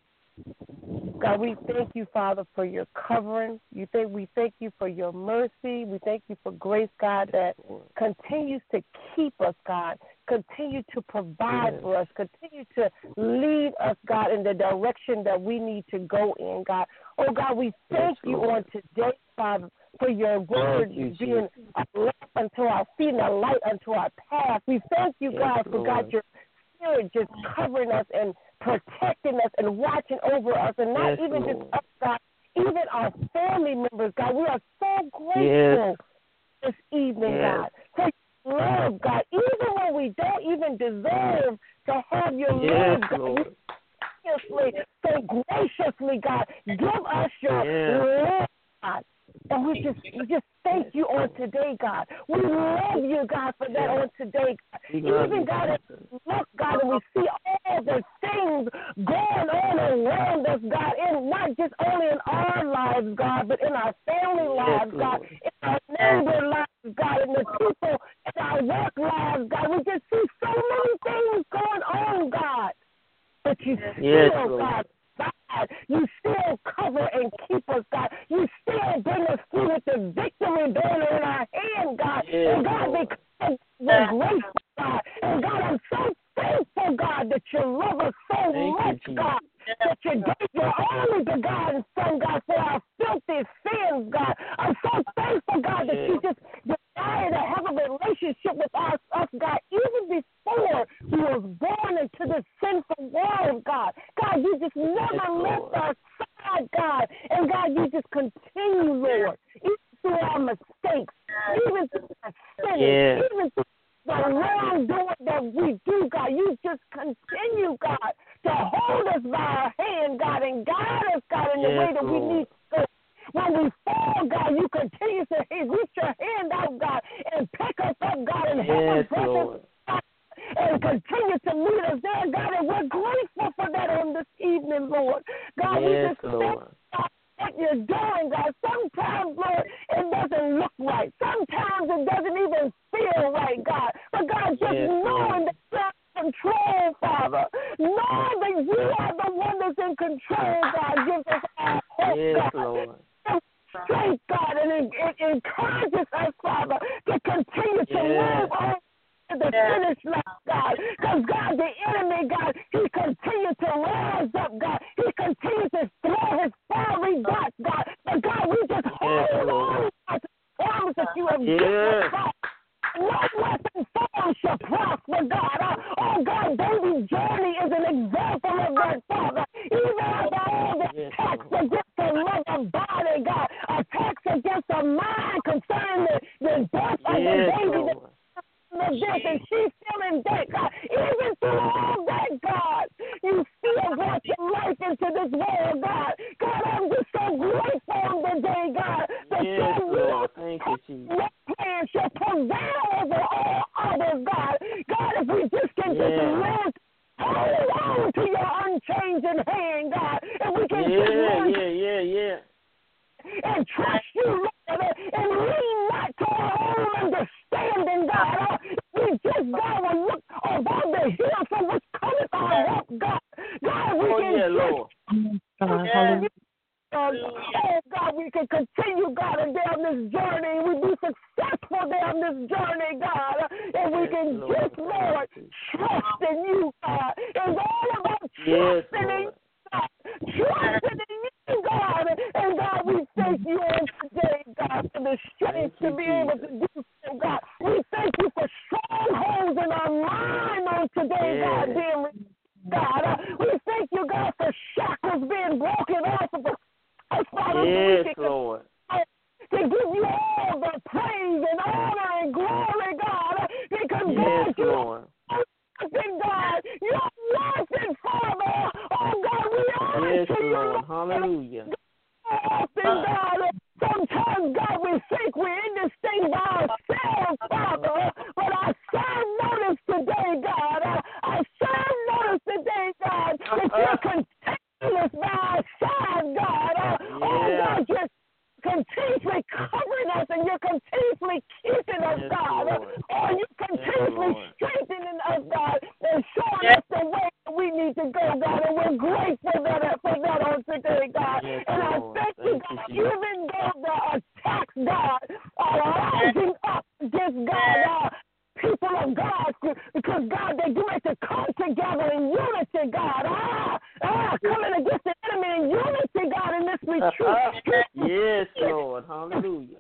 God, we thank you, Father, for your covering. You think we thank you for your mercy. We thank you for grace, God, that continues to keep us, God. Continue to provide for us. Continue to lead us, God, in the direction that we need to go in, God. Oh, God, we thank you on today, Father, for your word being a lamp unto our feet and a light unto our path. We thank you, God, for, God, your Spirit just covering us and protecting us and watching over us, and not yes, even Lord. Just us, God, even our family members, God. We are so grateful yes. this evening, yes. God, for your love, God, even when we don't even deserve to have your yes, love, God. Lord. You so graciously, God, give us your yes. love, God. And we just we just thank you on today, God. We love you, God, for that on today, God. Even, God, as we look, God, and we see all the things going on around us, God, and not just only in our lives, God, but in our family lives, God, in our neighbor lives, God, in the people in our work lives, God. We just see so many things going on, God. But you still, yes, God, God, you still cover and keep us, God. You still bring us through with the victory banner in our hand, God. Yeah, and God, because we're grateful, God. And God, I'm so thankful, God, that you love us so Thank much, you, God. That you gave your only begotten Son, God, for our filthy sins, God. I'm so thankful, God, that yeah. you just desire to have a relationship with us, us, God, even before we was born into this sinful world, God. God, you just never left our side, God. And God, you just continue, Lord, even through our mistakes, even through our sins, yeah. even through the wrongdoing that we do, God. You just continue, God, to hold us by our hand, God, and guide us, God, in the yes, way that Lord. we need to. When we fall, God, you continue to reach your hand out, God, and pick us up, God, and help yes, us, Lord. God, and continue to meet us there, God, and we're grateful for that on this evening, Lord. God, yes, we just thank God what you're doing, God. Sometimes, Lord, it doesn't look right. Sometimes it doesn't even feel right, God. But, God, just yes, knowing that you're in control, Father, knowing that you are the one that's in control, God, gives us our hope, yes, God. Lord. Strength, God, and it, it encourages us, Father, to continue to yeah. move on to the yeah. finish line, God. Because, God, the enemy, God, he continues to rise up, God. He continues to throw his fiery darts, God. But, God, we just hold yeah. on to the promise that you have yeah. given us, God. No weapon formed shall prosper, God. Oh, oh, God, baby journey is an example of that, Father. Even after all the attacks against the mother body, God, attacks against the mind concerning the, the death of yes, the baby, the, the death, and she's still in debt, God. Even through all that, God, you still brought your life into this world, God. God, I'm just so grateful on the day, God, that yes, you Lord. Thank you, Jesus. Your plan shall prevail over all others, God. God, if we just can yeah. just learn hold on to your unchanging hand, God, and we can yeah, just learn yeah, yeah, yeah. and trust you, Lord, and lean not to our own understanding, God. We just go and look above the hill from which cometh our help, God. God, we oh, can yeah, just Lord. yeah. Uh, oh, God, we can continue, God, down this journey. We be successful down this journey, God. And we can yes, just, Lord, trust in you, God. It's all about yes, trusting in you, God. Trusting in you, God. And, God, we thank you on today, God, for the strength to be able to do so, God. We thank you for strongholds in our mind on today, yes. God, dear God. Uh, we thank you, God, for shackles being broken and glory, God, because Yes, God, you Lord. are working, God. You're working, Father. Oh, God, we are Yes, to you, Lord. Hallelujah. often, God. Sometimes, God, we think we're in this thing by ourselves, Father. But I serve notice today, God. I, I serve notice today, God, that you're continuous by our side, God. Uh, oh, Yeah. God, you're continuously covering us and you're continuously keeping us, Yes, God. Lord. Oh, you're continuously Lord. strengthening us, God, and showing Yes. us the way that we need to go, God. And we're grateful that, for that on today, God. Yes, and I Lord. thank you, Thank you, God, Jesus. even though the attacks, God, are rising up against God, uh, people of God, because, God, they do it to come together in unity, God. Ah, ah, coming against the enemy in unity, God, in this retreat. Yes, Lord. Hallelujah.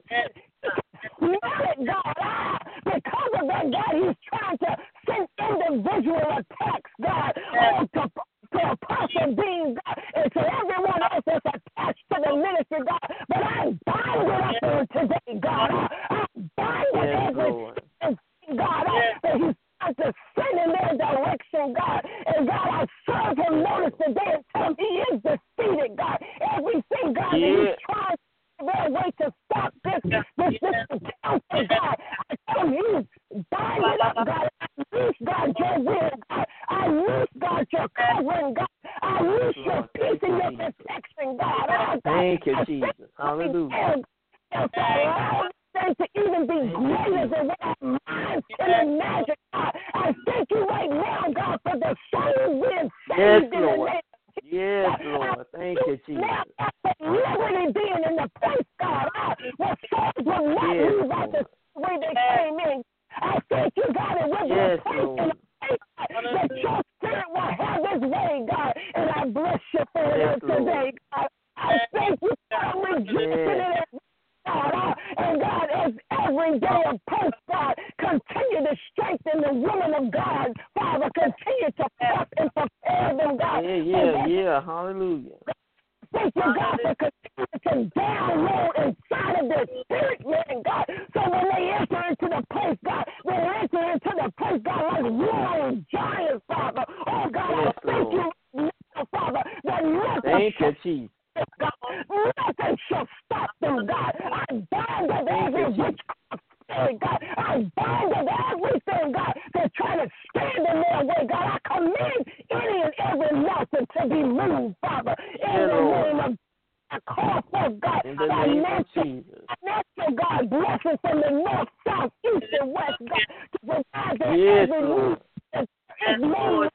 Smell it, God. Ah, because of that, God, he's trying to send individual attacks, God, oh, to, to Apostle Dean, God, and to everyone else that's attached to the ministry, God. But I bind it up on today, God. I, I bind it Yes, every Lord. God, I, that he's trying to send in their direction, God. And God, I serve him notice today and tell him he is defeated, God. Everything, God, that Yeah. he's trying their way to stop this, this, this counsel, God. I tell you, bind it up, God. I loose, God, your will, God. I loose, God, your covering, God. I loose your peace and your protection, God. Oh, God. Thank you, I Jesus. thank Hallelujah. you for allowing things to even be greater than what our minds can imagine, God. I thank you right now, God, for the souls being Yes, saved in the Lord. name. Yes, Lord. Thank you, Jesus. Now, after liberty being in the place, God, I, where souls will not Yes, leave out the Lord. way they came in. I thank you, God, and we're Yes, going to place in Lord. the place that your spirit will have its way, God, and I bless you for Yes, it today, God. I thank you for rejoicing in it. God, uh, and God, as every day of post, God, continue to strengthen the women of God, Father, continue to prep and prepare them, God. Yeah, yeah, yeah. Hallelujah. Thank you, God, for continuing to download inside of their spirit, man, God. So when they enter into the place, God, they enter into the place, God, like warring giants, Father. Oh, God, Yes, I thank Lord. you, Father, that nothing Thank you, shall Jesus. God, nothing shall stop them, God. I bind up Thank you, every Jesus. witchcraft spirit, God. I bind up everything, God, that's trying to stand in their way, God. I command any and every mountain to be moved, Father, in Yeah, the Lord. name of I call for God, In the name of financial, Jesus. financial God, blessings from the north, south, east, and west, God, to provide their Yes, every Lord. need. There's no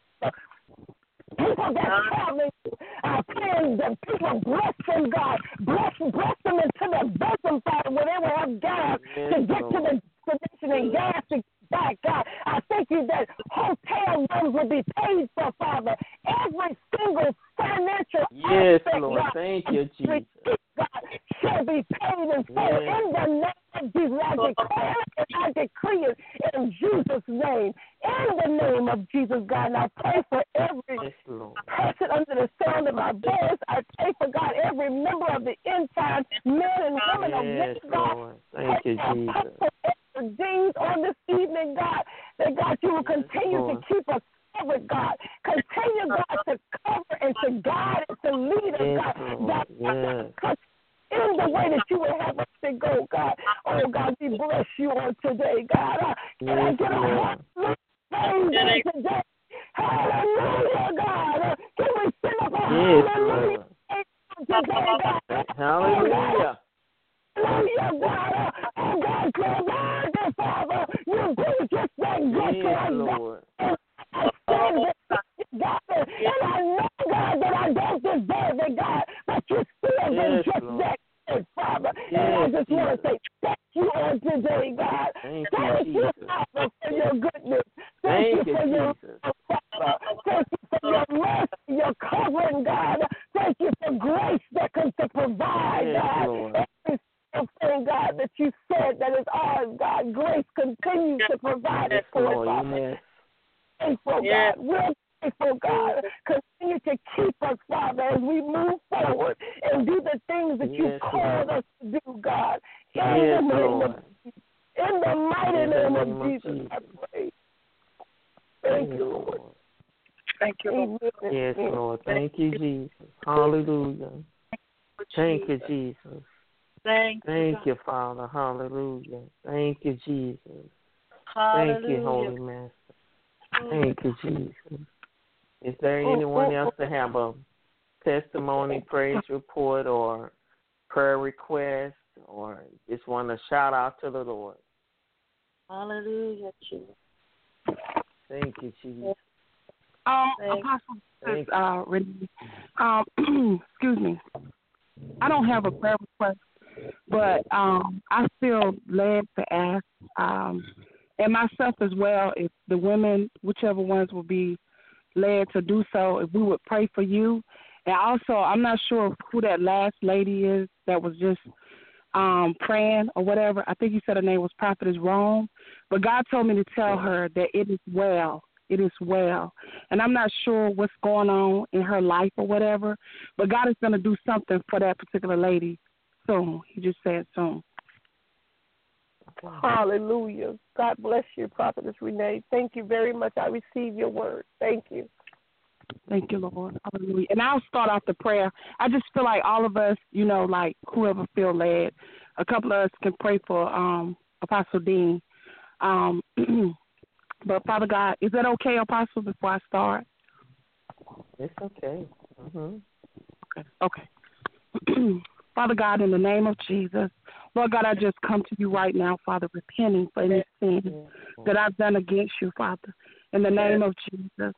people that's traveling, uh, praying that people bless them, God. Bless, bless them into the bosom, Father, where they will have gas Yes, to get Lord. to the destination and gas to get back, God. I thank you that hotel rooms will be paid for, Father. Every single financial Yes, aspect, Lord. God, Thank you, Jesus. God, shall be paid in full Yes. in the name of Jesus. I declare it and I decree it in Jesus' name. In the name of Jesus, God. And I pray for every Yes, Lord. person under the sound of my voice. I pray for God, every member of the end time, men and women of Yes, this, God. Lord. Thank you, Jesus. For Deans on this evening, God, that God, you will Yes, continue Lord. to keep us covered, God. Continue, God, to cover and to guide and to lead us, Yes, God. Lord. God, Yes. in the way that you will have us to go, God. Oh, God, we bless you on today, God. Uh, can I Yes, get a Lord. heart praise on today? Hallelujah, God. Uh, can we sing up a Yes, hallelujah Lord. today, God? Hallelujah. Hallelujah, God. Oh, God, you're worthy, Father. You're good, just that good to Yes, us, God. Lord. And I stand with God, and I know, God, that I don't deserve it, God, but you still Yes, been just Lord. that good, Father. Yes, and I just want Jesus. to say thank you on today, God. Thank you, Thank you, Jesus. Father, for your goodness. Thank, Thank you you, for your Jesus. Father. Thank you for your mercy, your covering, God. Thank you for grace that can to provide, Yes, God. Lord. Every single thing, God, that you said that is ours, God. Grace continues to provide Yes, it for us, Lord. Father. Yes. Faithful, Yes. God. We're faithful, God. Continue to keep us, Father, as we move forward and do the things that Yes, you've called Lord. us to do, God. In Yes, the name Lord. of In the mighty In the name, name of of Jesus, Jesus. I pray. Thank Yes, you, Lord. Lord. Thank you, Lord. Amen. Yes, Lord. Thank you, Jesus. Hallelujah. Thank you, Jesus. Thank you. Thank you, Father. Hallelujah. Thank you, Jesus. Hallelujah. Thank you, Holy Master. Thank you, Jesus. Is there anyone else that have a testimony, praise report, or prayer request, or just want to shout out to the Lord? Hallelujah, Jesus. Thank you, Jesus. Um, Thank Apostle, Thank you. uh, Renee, um, excuse me. I don't have a prayer request, but um, I feel led to ask, um, and myself as well, if the women, whichever ones will be led to do so, if we would pray for you. And also, I'm not sure who that last lady is that was just um, praying or whatever. I think you said her name was Prophetess Rome. But God told me to tell her that it is well. It is well. And I'm not sure what's going on in her life or whatever, but God is going to do something for that particular lady soon. He just said soon. Hallelujah. God bless you, Prophetess Renee. Thank you very much. I receive your word. Thank you. Thank you, Lord. Hallelujah. And I'll start off the prayer. I just feel like all of us, you know, like whoever feel led, a couple of us can pray for um, Apostle Dean. Um, but, Father God, is that okay, Apostle, before I start? It's okay. Mm-hmm. Okay. Okay. Father God, in the name of Jesus, Lord God, I just come to you right now, Father, repenting for any sin that I've done against you, Father, in the name of Jesus.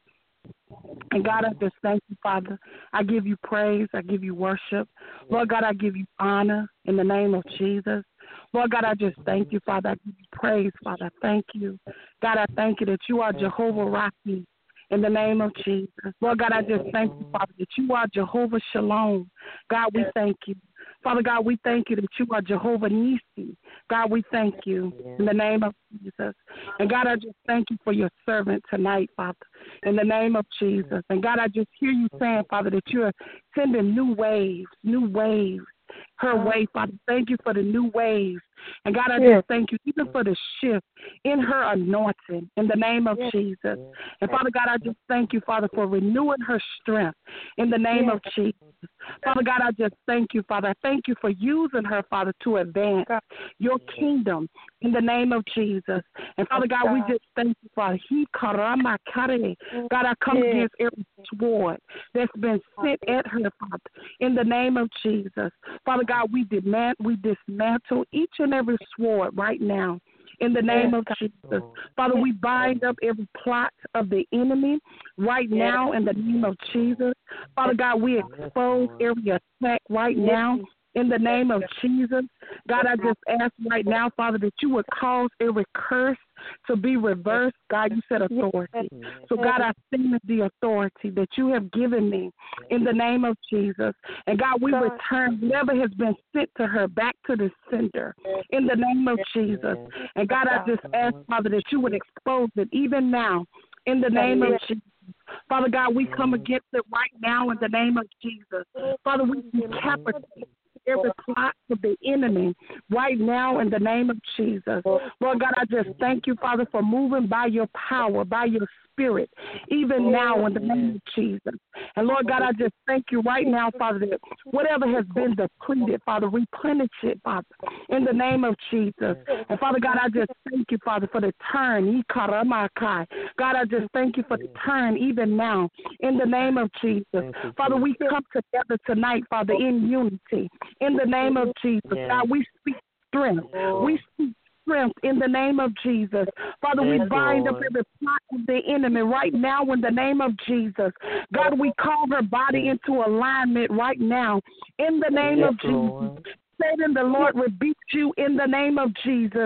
And God, I just thank you, Father. I give you praise. I give you worship. Lord God, I give you honor in the name of Jesus. Lord God, I just thank you, Father. I give you praise, Father. I thank you. God, I thank you that you are Jehovah Rapha in the name of Jesus. Lord God, I just thank you, Father, that you are Jehovah Shalom. God, we thank you. Father God, we thank you that you are Jehovah Nisi. God, we thank you in the name of Jesus. And God, I just thank you for your servant tonight, Father, in the name of Jesus. And God, I just hear you saying, Father, that you are sending new waves, new waves her way, Father. Thank you for the new waves. And God, I just thank you even for the shift in her anointing in the name of Jesus. And Father God, I just thank you, Father, for renewing her strength in the name of Jesus. Father God, I just thank you, Father. I thank you for using her, Father, to advance your kingdom in the name of Jesus. And Father God, we just thank you, Father. He karama kare. God, I come against every sword that's been sent at her, Father, in the name of Jesus. Father God, we demand, we dismantle each and every sword right now in the name of Jesus. Father, we bind up every plot of the enemy right now in the name of Jesus. Father God, we expose every attack right now in the name of Jesus. God, I just ask right now, Father, that you would cause every curse to be reversed. God, you said authority. So, God, I stand the authority that you have given me in the name of Jesus. And, God, we return whatever has been sent to her back to the sender in the name of Jesus. And, God, I just ask, Father, that you would expose it even now in the name of Jesus. Father God, we come against it right now in the name of Jesus. Father, we decapitate every plot of the enemy right now in the name of Jesus. Lord God, I just thank you, Father, for moving by your power, by your spirit, even now in the name of Jesus. And Lord God, I just thank you right now, Father, that whatever has been depleted, Father, replenish it, Father, in the name of Jesus. And Father God, I just thank you, Father, for the turn. God, I just thank you for the turn even now in the name of Jesus. Father, we come together tonight, Father, in unity. In the name of Jesus, God, we speak strength. We speak strength in the name of Jesus. Father, we bind up every plot of the enemy right now in the name of Jesus. God, we call her body into alignment right now in the name of Jesus. Satan, the Lord rebukes you in the name of Jesus.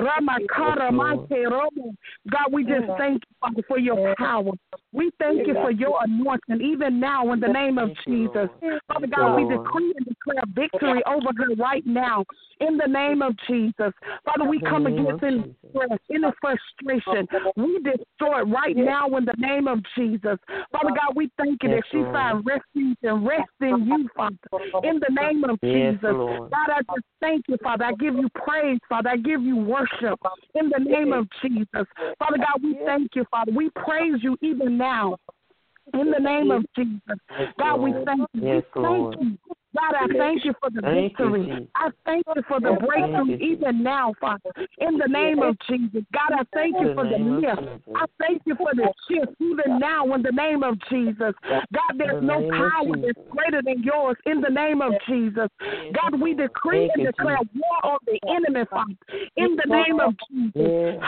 God, we just thank you, Father, for your power. We thank you for your anointing, even now in the name of Jesus. Father God, we decree and declare victory over her right now in the name of Jesus. Father, we come against any stress, any frustration. We destroy it right now in the name of Jesus. Father God, we thank you that she finds refuge and rest in you, Father, in the name of Jesus. God, God, I just thank you, Father. I give you praise, Father. I give you worship in the name of Jesus. Father God, we thank you, Father. We praise you even now in the name of Jesus. God, we thank you. Yes, we thank you. God, I thank you for the thank victory. You, I thank you for the breakthrough even now, Father, in the name of Jesus. God, I thank you for the lift. I thank you for the shift even now in the name of Jesus. God, there's no power that's greater than yours in the name of Jesus. God, we decree and declare war on the enemy, Father, in the name of Jesus.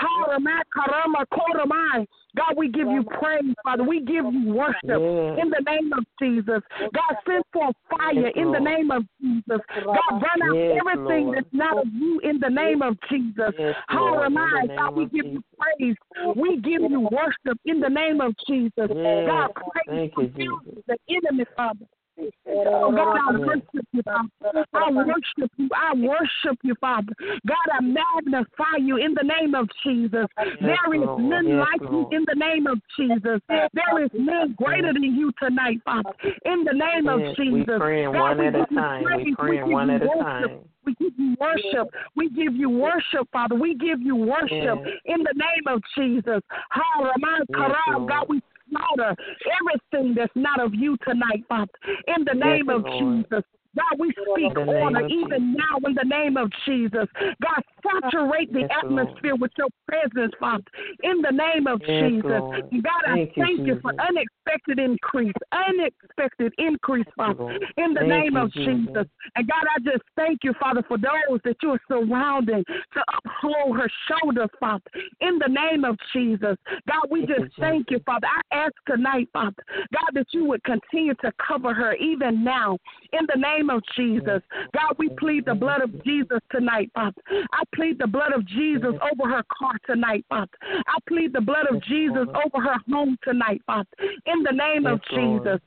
God, we give you praise, Father. We give you worship in the name of Jesus. God, send forth fire in the name of Jesus. God, burn out yes, everything Lord. That's not of you in the name of Jesus. Yes, God, we give you praise. We give you worship in the name of Jesus. Yes. God, praise you, the enemy, Father. Oh, God, I worship you, Father. I worship you. I worship you, Father. God, I magnify you in the name of Jesus. Yes, there is Lord. None yes, like Lord. You in the name of Jesus. There is none greater than you tonight, Father. In the name yes, of Jesus. We praying God, one we at a time. We praying one at a time. We give you worship. We give you worship, Father. We give you worship yes. in the name of Jesus. Yes, God, we slaughter everything that's not of you tonight, Father. In the name yes, of Lord. Jesus. God, we speak order even now in the name of Jesus. God, saturate the yes, atmosphere Lord. With your presence, Father, in the name of yes, Jesus. Lord. God, I thank, thank you, you for unexpected increase, unexpected increase, Father, in the thank name you, of Jesus. Jesus. And God, I just thank you, Father, for those that you are surrounding to uphold her shoulders, Father, in the name of Jesus. God, we thank just you, thank you, Father. I ask tonight, Father, God, that you would continue to cover her even now in the name of Jesus. God, we plead the blood of Jesus tonight, Father. I plead the blood of Jesus over her car tonight, Father. I plead the blood of Jesus over her home tonight, Father. In the name of Jesus.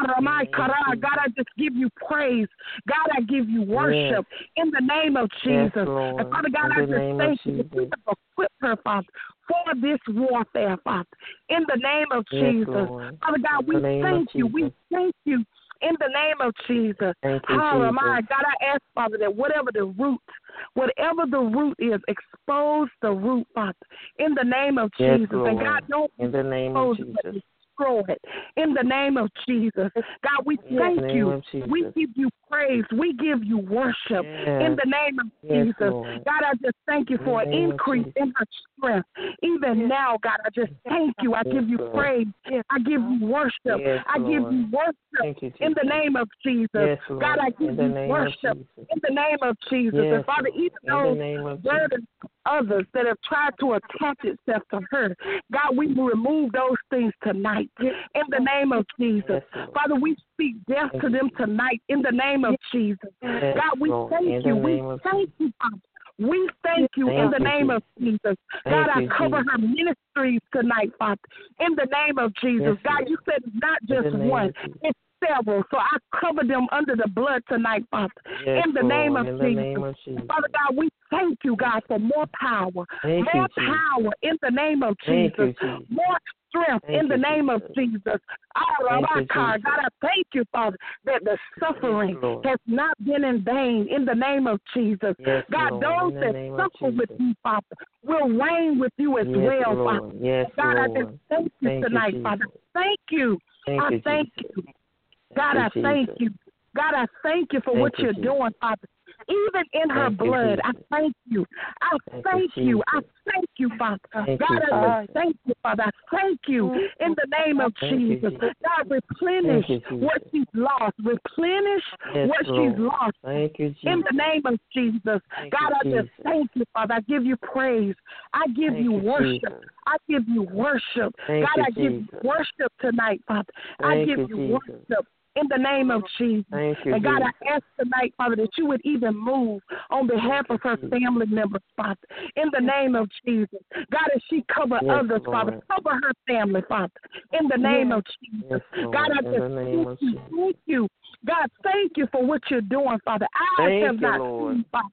God, I just give you praise. God, I give you worship in the name of Jesus. And Father God, I just thank you that you have equipped her, Father, for this warfare, Father. In the name of Jesus. Father God, we thank you. We thank you. In the name of Jesus. Thank you, oh, my God, I ask, Father, that whatever the root, whatever the root is, expose the root, Father, in the name of yes, Jesus. Lord. And God, don't in the name of Jesus. It, destroy it. In the name of Jesus. God, we thank you. We give you praise. We give you worship yes. in the name of yes, Jesus. Lord. God, I just thank you in for an increase in her strength. Even yes. now, God, I just thank you. I yes, give you Lord. praise. I give you worship. Yes, I give you worship you, in the name of Jesus. Yes, God, I give you worship in the name of Jesus. Yes, and Father, even those burdens others that have tried to attach itself to her, God, we remove those things tonight in the name of Jesus. Yes, Father, we speak death to them tonight in the name of Jesus. Yes, God, we Lord. thank you. We thank you, Father. We thank you thank in the you, name Jesus. of Jesus. Thank God, I you, cover Jesus. her ministries tonight, Father, in the name of Jesus. Yes, God, you said it's not just one, it's several. So I cover them under the blood tonight, Father, yes, in the Lord. name of in Jesus. The name of Jesus. Father God, we thank you, God, for more power, thank more you, power in the name of thank Jesus, you, Jesus. more strength thank in the you, name Jesus. of Jesus. Oh, thank my you, God, Jesus. God, I thank you, Father, that the suffering yes, has not been in vain in the name of Jesus. Yes, God, Lord. those that suffer with you, Father, will reign with you as yes, well, Lord. Father. Yes, God, Lord. I just thank you thank tonight, you, Father. Thank you. Thank I you, thank Jesus. you. God, thank I thank you. God, I thank you for thank what you, you're Jesus. doing, Father. Even in her thank blood, you, I thank you. I thank, thank you. you. I thank you, Father. Thank God, you, I thank you, Father. I thank you in the name of thank Jesus. You, Jesus. God, replenish you, Jesus. what she's lost. Replenish yes, what Lord. she's lost. Thank you, Jesus. In the name of Jesus. Thank God, you, I just Jesus. thank you, Father. I give you praise. I give Thank you you, worship. Jesus. I give you worship. Thank God, you, I give Jesus. you worship tonight, Father. I Thank give you, you Jesus. worship. In the name of Jesus. Thank you, and God, Jesus. I ask tonight, Father, that you would even move on behalf Thank of her you, family members, Father. In the name of Jesus. God, as she cover yes, others, Lord. Father, cover her family, Father. In the name yes. of Jesus. Yes, Lord. God, I In just the name thank of you. Jesus. Thank you. God, thank you for what you're doing, Father. Eyes Thank have you, not Lord. seen, Father.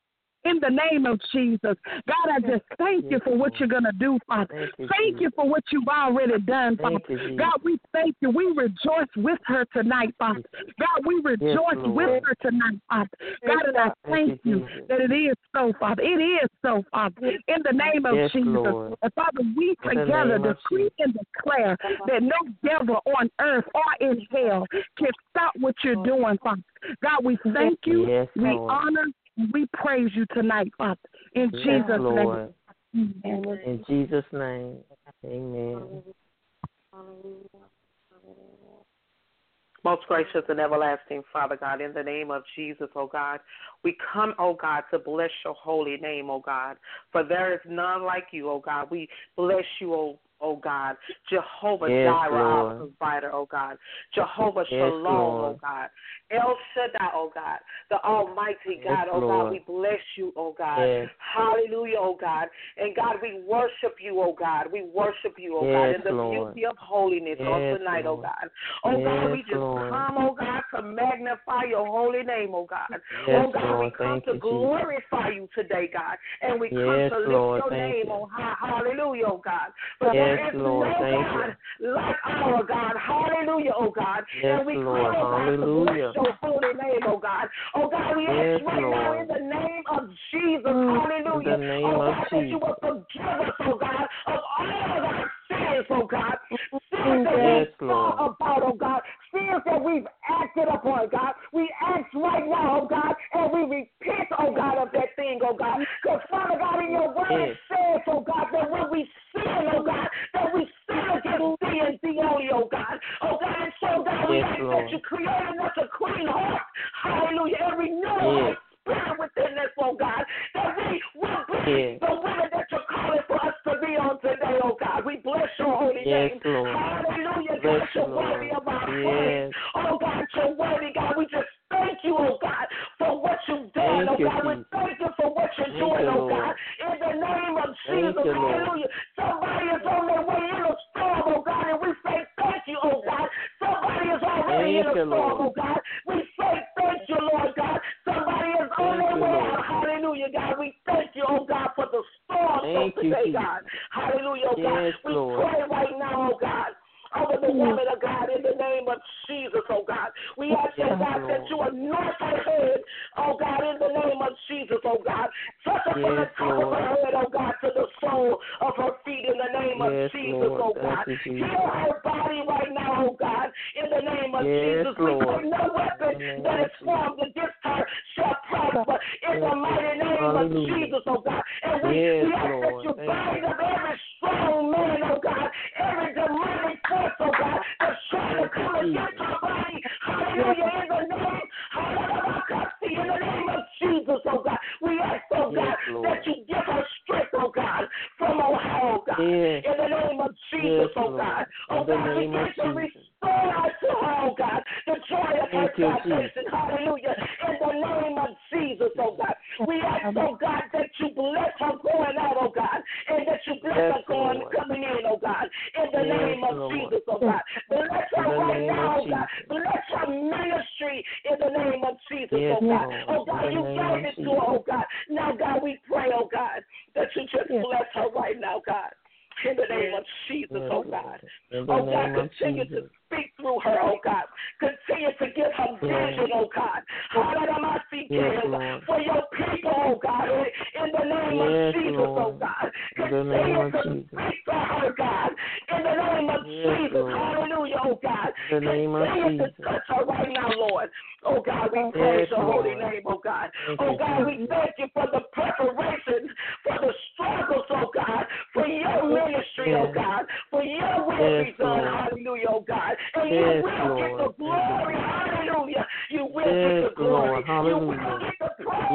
in the name of Jesus. God, I just thank you for what you're going to do, Father. Thank you for what you've already done, Father. God, we thank you. We rejoice with her tonight, Father. God, we rejoice with her tonight, Father. God, and I thank you that it is so, Father. It is so, Father. In the name of Jesus. And Father, we together decree and declare that no devil on earth or in hell can stop what you're doing, Father. God, we thank you. Yes, we honor. We praise you tonight, Father. In yes, Jesus' Lord. name. Amen. In Jesus' name. Amen. Most gracious and everlasting Father God, in the name of Jesus, oh God, we come, oh God, to bless your holy name, oh God. For there is none like you, oh God. We bless you, oh Oh God, Jehovah yes, Jireh, our provider, oh God, Jehovah yes, Shalom, Lord. oh God, El Shaddai, oh God, the Almighty God, yes, oh Lord. God, we bless you, oh God, yes. hallelujah, oh God, and God, we worship you, oh God, we worship you, oh yes, God, in the Lord. beauty of holiness yes, on tonight, Lord. oh God, oh yes, God, we just Lord. come, oh God, to magnify your holy name, oh God, yes, oh God, Lord. we come Thank to you, glorify you today, God, and we yes, come to lift Lord. your Thank name you. on high, hallelujah, oh God, but yes, there is Lord. no Thank God you. like our God. Hallelujah, oh God. Yes, and we Lord. come, oh God, Hallelujah. to bless your holy name, oh God. Oh God, we yes, ask right Lord. now in the name of Jesus, hallelujah. In the name oh of God, Jesus. that you will forgive us, oh God, of all of our sins, oh God. Sins that yes, we Lord. thought about, oh God. Sins that we've acted upon, God. We ask right now, oh God, and we repent, oh God, of that thing, oh God. Because Father God, in your word yes. it says, oh God, that when we sin, oh God, that we sin against thee and thee only, oh God. Oh God, and so God, we yes, ask Lord. that you create in us a clean heart. Hallelujah. And renew yes. our spirit within us, oh God. That we will be yes. the women that you're calling for us to be on today, oh God. We bless your holy yes, name. Lord. Hallelujah. Bless God, you're you, worthy Lord. of our yes. praise. Oh God, you're worthy, God. We just thank you, oh God, for what you've done, thank oh you, God. Jesus. We thank you for what you're thank doing, you, oh Lord. God. In the name of thank Jesus, you, hallelujah. Somebody is on their way in a storm, oh God, and we say thank you, oh God. Somebody is already thank in a you, storm, Lord. oh God. We say thank you, Lord God. Somebody is on thank their you, way Lord. out, hallelujah, God. We thank you, oh God, for the storm thank of you, today, Jesus. God. Hallelujah, oh God. yes, We Lord. pray right now, oh God, over the woman of God in the name of Jesus, oh God. We ask, oh yes, God, Lord. that you anoint her head, oh God, in the name of Jesus, oh God. Touch her from the yes, top Lord. of her head, oh God, to the sole of her feet in the name yes, of Jesus, Lord. oh Thank God. you, Jesus. Heal her body right now, oh God, in the name of yes, Jesus. We Lord. say no weapon that is formed against her shall prosper in the mighty name Hallelujah. of Jesus, oh God. And we, yes, we ask Lord. that you Thank bind you. up every strong man, oh God, every demonic force, oh God, that's trying to come against her body. Hallelujah. In the name, hallelujah, in the name of Jesus, oh God. We ask, oh God, yes, that you give her strength, oh God, from Ohio, God. yes. In the name of Jesus, yes, oh Lord. God. Oh In the God, name begin of to Jesus. restore her to her, oh God, the joy of her Thank you, salvation. Hallelujah. In the name of Jesus, oh God. We ask, oh God, that you bless her going out, oh God, and that you bless yes, her going Lord. coming in, oh God. In the yes, name of Lord. Jesus, oh God. Bless her In the right name now, of oh God. Jesus. Bless her ministry in the name of Jesus, yes, oh God. Lord. Oh God, In the you name gave of it to Jesus. her, oh God. Now, God, we pray, oh God, that you just bless her right now, God. In the name of Jesus, yes, oh God. In the Oh God, name of continue Jesus. to speak through her, oh God. Continue to give her vision, oh God. Yes, Lord. For your people, oh God. In the name yes, of Jesus, Lord. oh God. In the name Continue of to Jesus. speak to her, God. In the name of yes, Jesus, Lord. hallelujah, oh God. In the name of Continue Jesus. to touch her right now, Lord. Oh God, we praise yes, your Lord. holy name, oh God. Thank oh you, God, Jesus. we thank you for the preparation, for the struggles, oh God, for your ministry, yes. oh God, for your will yes, be done, Lord. hallelujah, oh God. And yes, you will Lord. get the glory, hallelujah. You will yes, get the glory. Lord. Hallelujah. You will get the praise.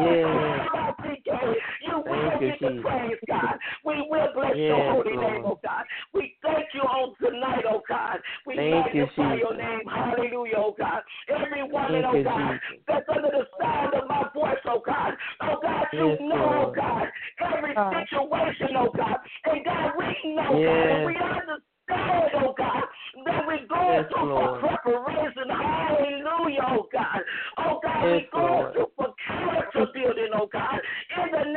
Yes. You will Thank get you, the Jesus. praise, God. We will bless yes, your holy Lord. name, oh God. We thank you on tonight, oh God. We Thank you, magnify your Jesus. name, hallelujah, oh God. Every woman, Thank oh you, God, Jesus. that's under the sound of my voice, oh God. Oh God, you Yes, know, oh Lord. God, every situation, oh God. And God, we know, Yes. God, and we understand, oh God, that we're going Yes, through Lord. for preparation, hallelujah, oh God. Oh God, Yes, we're going Lord. through for character building, oh God. In the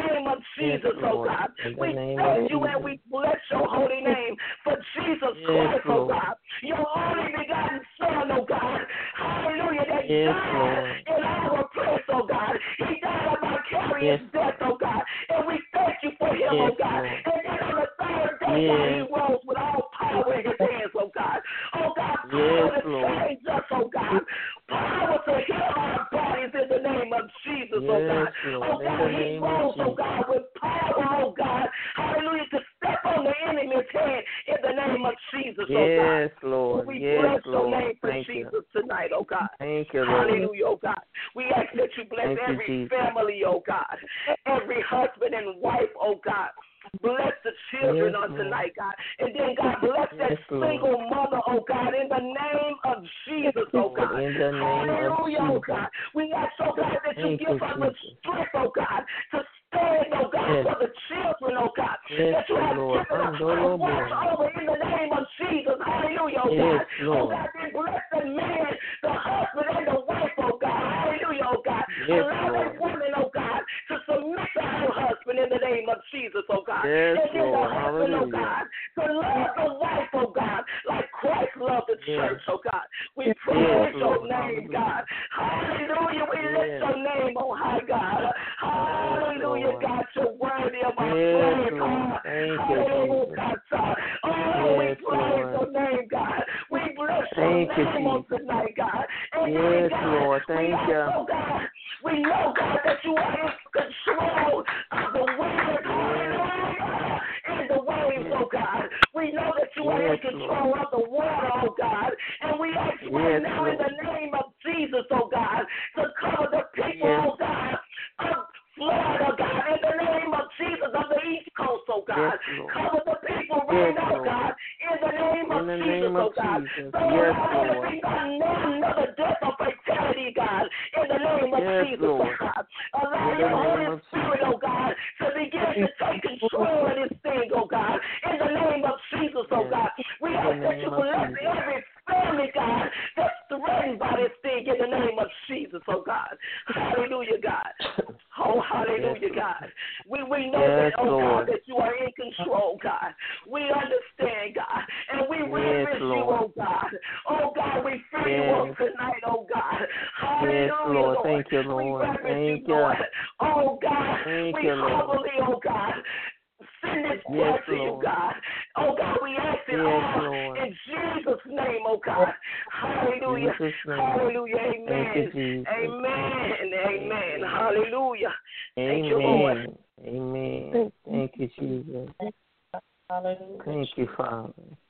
Jesus, oh Lord. God. In the We name thank of you and Jesus. we bless your holy name for Jesus Yes, Christ, oh Lord. God. Your only begotten Son, oh God. Hallelujah. That Yes, died Lord. in our place, oh God. He died a vicarious Yes. death, oh God. And we thank you for him, Yes, oh God. Lord. And then on the third day, God, he Yes. rose with all power in his hands, oh God. Oh God, power Yes, to Lord. change us, oh God. Power to heal our bodies in the name of Jesus, oh God. Yes, Lord. Oh In God, the he name of rose, oh Jesus. God, with power, oh God. Hallelujah, to step on the enemy's head in the name of Jesus, oh God. Yes, Lord. We Yes, bless your Lord. name for Thank you. Jesus tonight, oh God. Thank you, Lord. Hallelujah, oh God. We ask that you bless Thank you, every Jesus. family, oh God. Every husband and wife, oh God. Bless the children Yes, on Lord. tonight, God. And then, God, bless that Yes, Lord. single mother, oh God, in the name of Jesus, oh Lord, God. in the name of Hallelujah, oh Jesus. God. We ask, oh God, that you Thank give you, her the Jesus. strength, oh God, to stand, oh God, Yes. for the children, oh God. Yes, That you have Lord. given her Andolo a watch boy. over in the name of Jesus. Hallelujah, oh Yes, God. Oh Lord. God, then bless the man, the husband, and the wife, oh God. Hallelujah, oh God. Yes, Allow Lord. that woman, oh God, to submit to her husband in the name of Jesus, oh God. Yes, And then the Lord. husband, oh Hallelujah. God, to love the wife, oh God, like Christ loved the Yes. church, oh God. We Yes, praise your Lord. name, Hallelujah. God. Hallelujah. We lift Yes. your name, oh high God. Hallelujah, Lord. God. You're worthy of our Yes, praise. Lord. Thank you, Hallelujah, Jesus. God. Oh, we Yes, praise Lord. your name, God. We bless Thank your you, name on Jesus. tonight, God. And Yes, God, Lord. we Thank you. also, God, we know, God, that you are in control of the wind. Hallelujah. And the waves, oh God. We know that you are in Yes, control Lord. of the water, oh God. And we ask right Yes, now in Lord. the name of Jesus, oh God, to cover the people, Yes. oh God, of Florida, God, in the name of Jesus, of the East Coast, oh God. Yes, Lord. Cover the people right Yes, now, Lord. God, in the name of In the Jesus, name oh of God. Jesus. So, Yes, God, let it Lord. be none another death or fatality, God, in the name of Yes, Jesus, Lord. oh God. Allow In your the name Holy of Spirit, Jesus. oh God, to begin to take control of this thing, oh God, in the name of Jesus, oh Yes. God. We In ask the that you name of bless Jesus. every family, God, that's threatened by this thing in the name of Jesus, oh God. Hallelujah, God. Oh, hallelujah, Yes, God. We we know Yes, that, oh Lord. God, that you are in control, God. We understand, God, and we Yes, reverence you, Lord. oh God. Oh God, we fear you on Yes. tonight, oh God. Yes, Hallelujah, Lord. Lord. Thank you, We Lord. reverence Thank you, you. Lord. Oh God, Thank we you, Lord. humbly, oh God, send this prayer Yes, to you, Lord. God. Oh God, we ask it Yes, all Lord. in Jesus' name, oh God. Hallelujah. Jesus' name. Hallelujah. Thank you, Amen. Jesus. Amen. Amen. Amen. Hallelujah. Thank you, Lord. Amen. Amen. Thank you, Jesus. Hallelujah. Thank you, Father.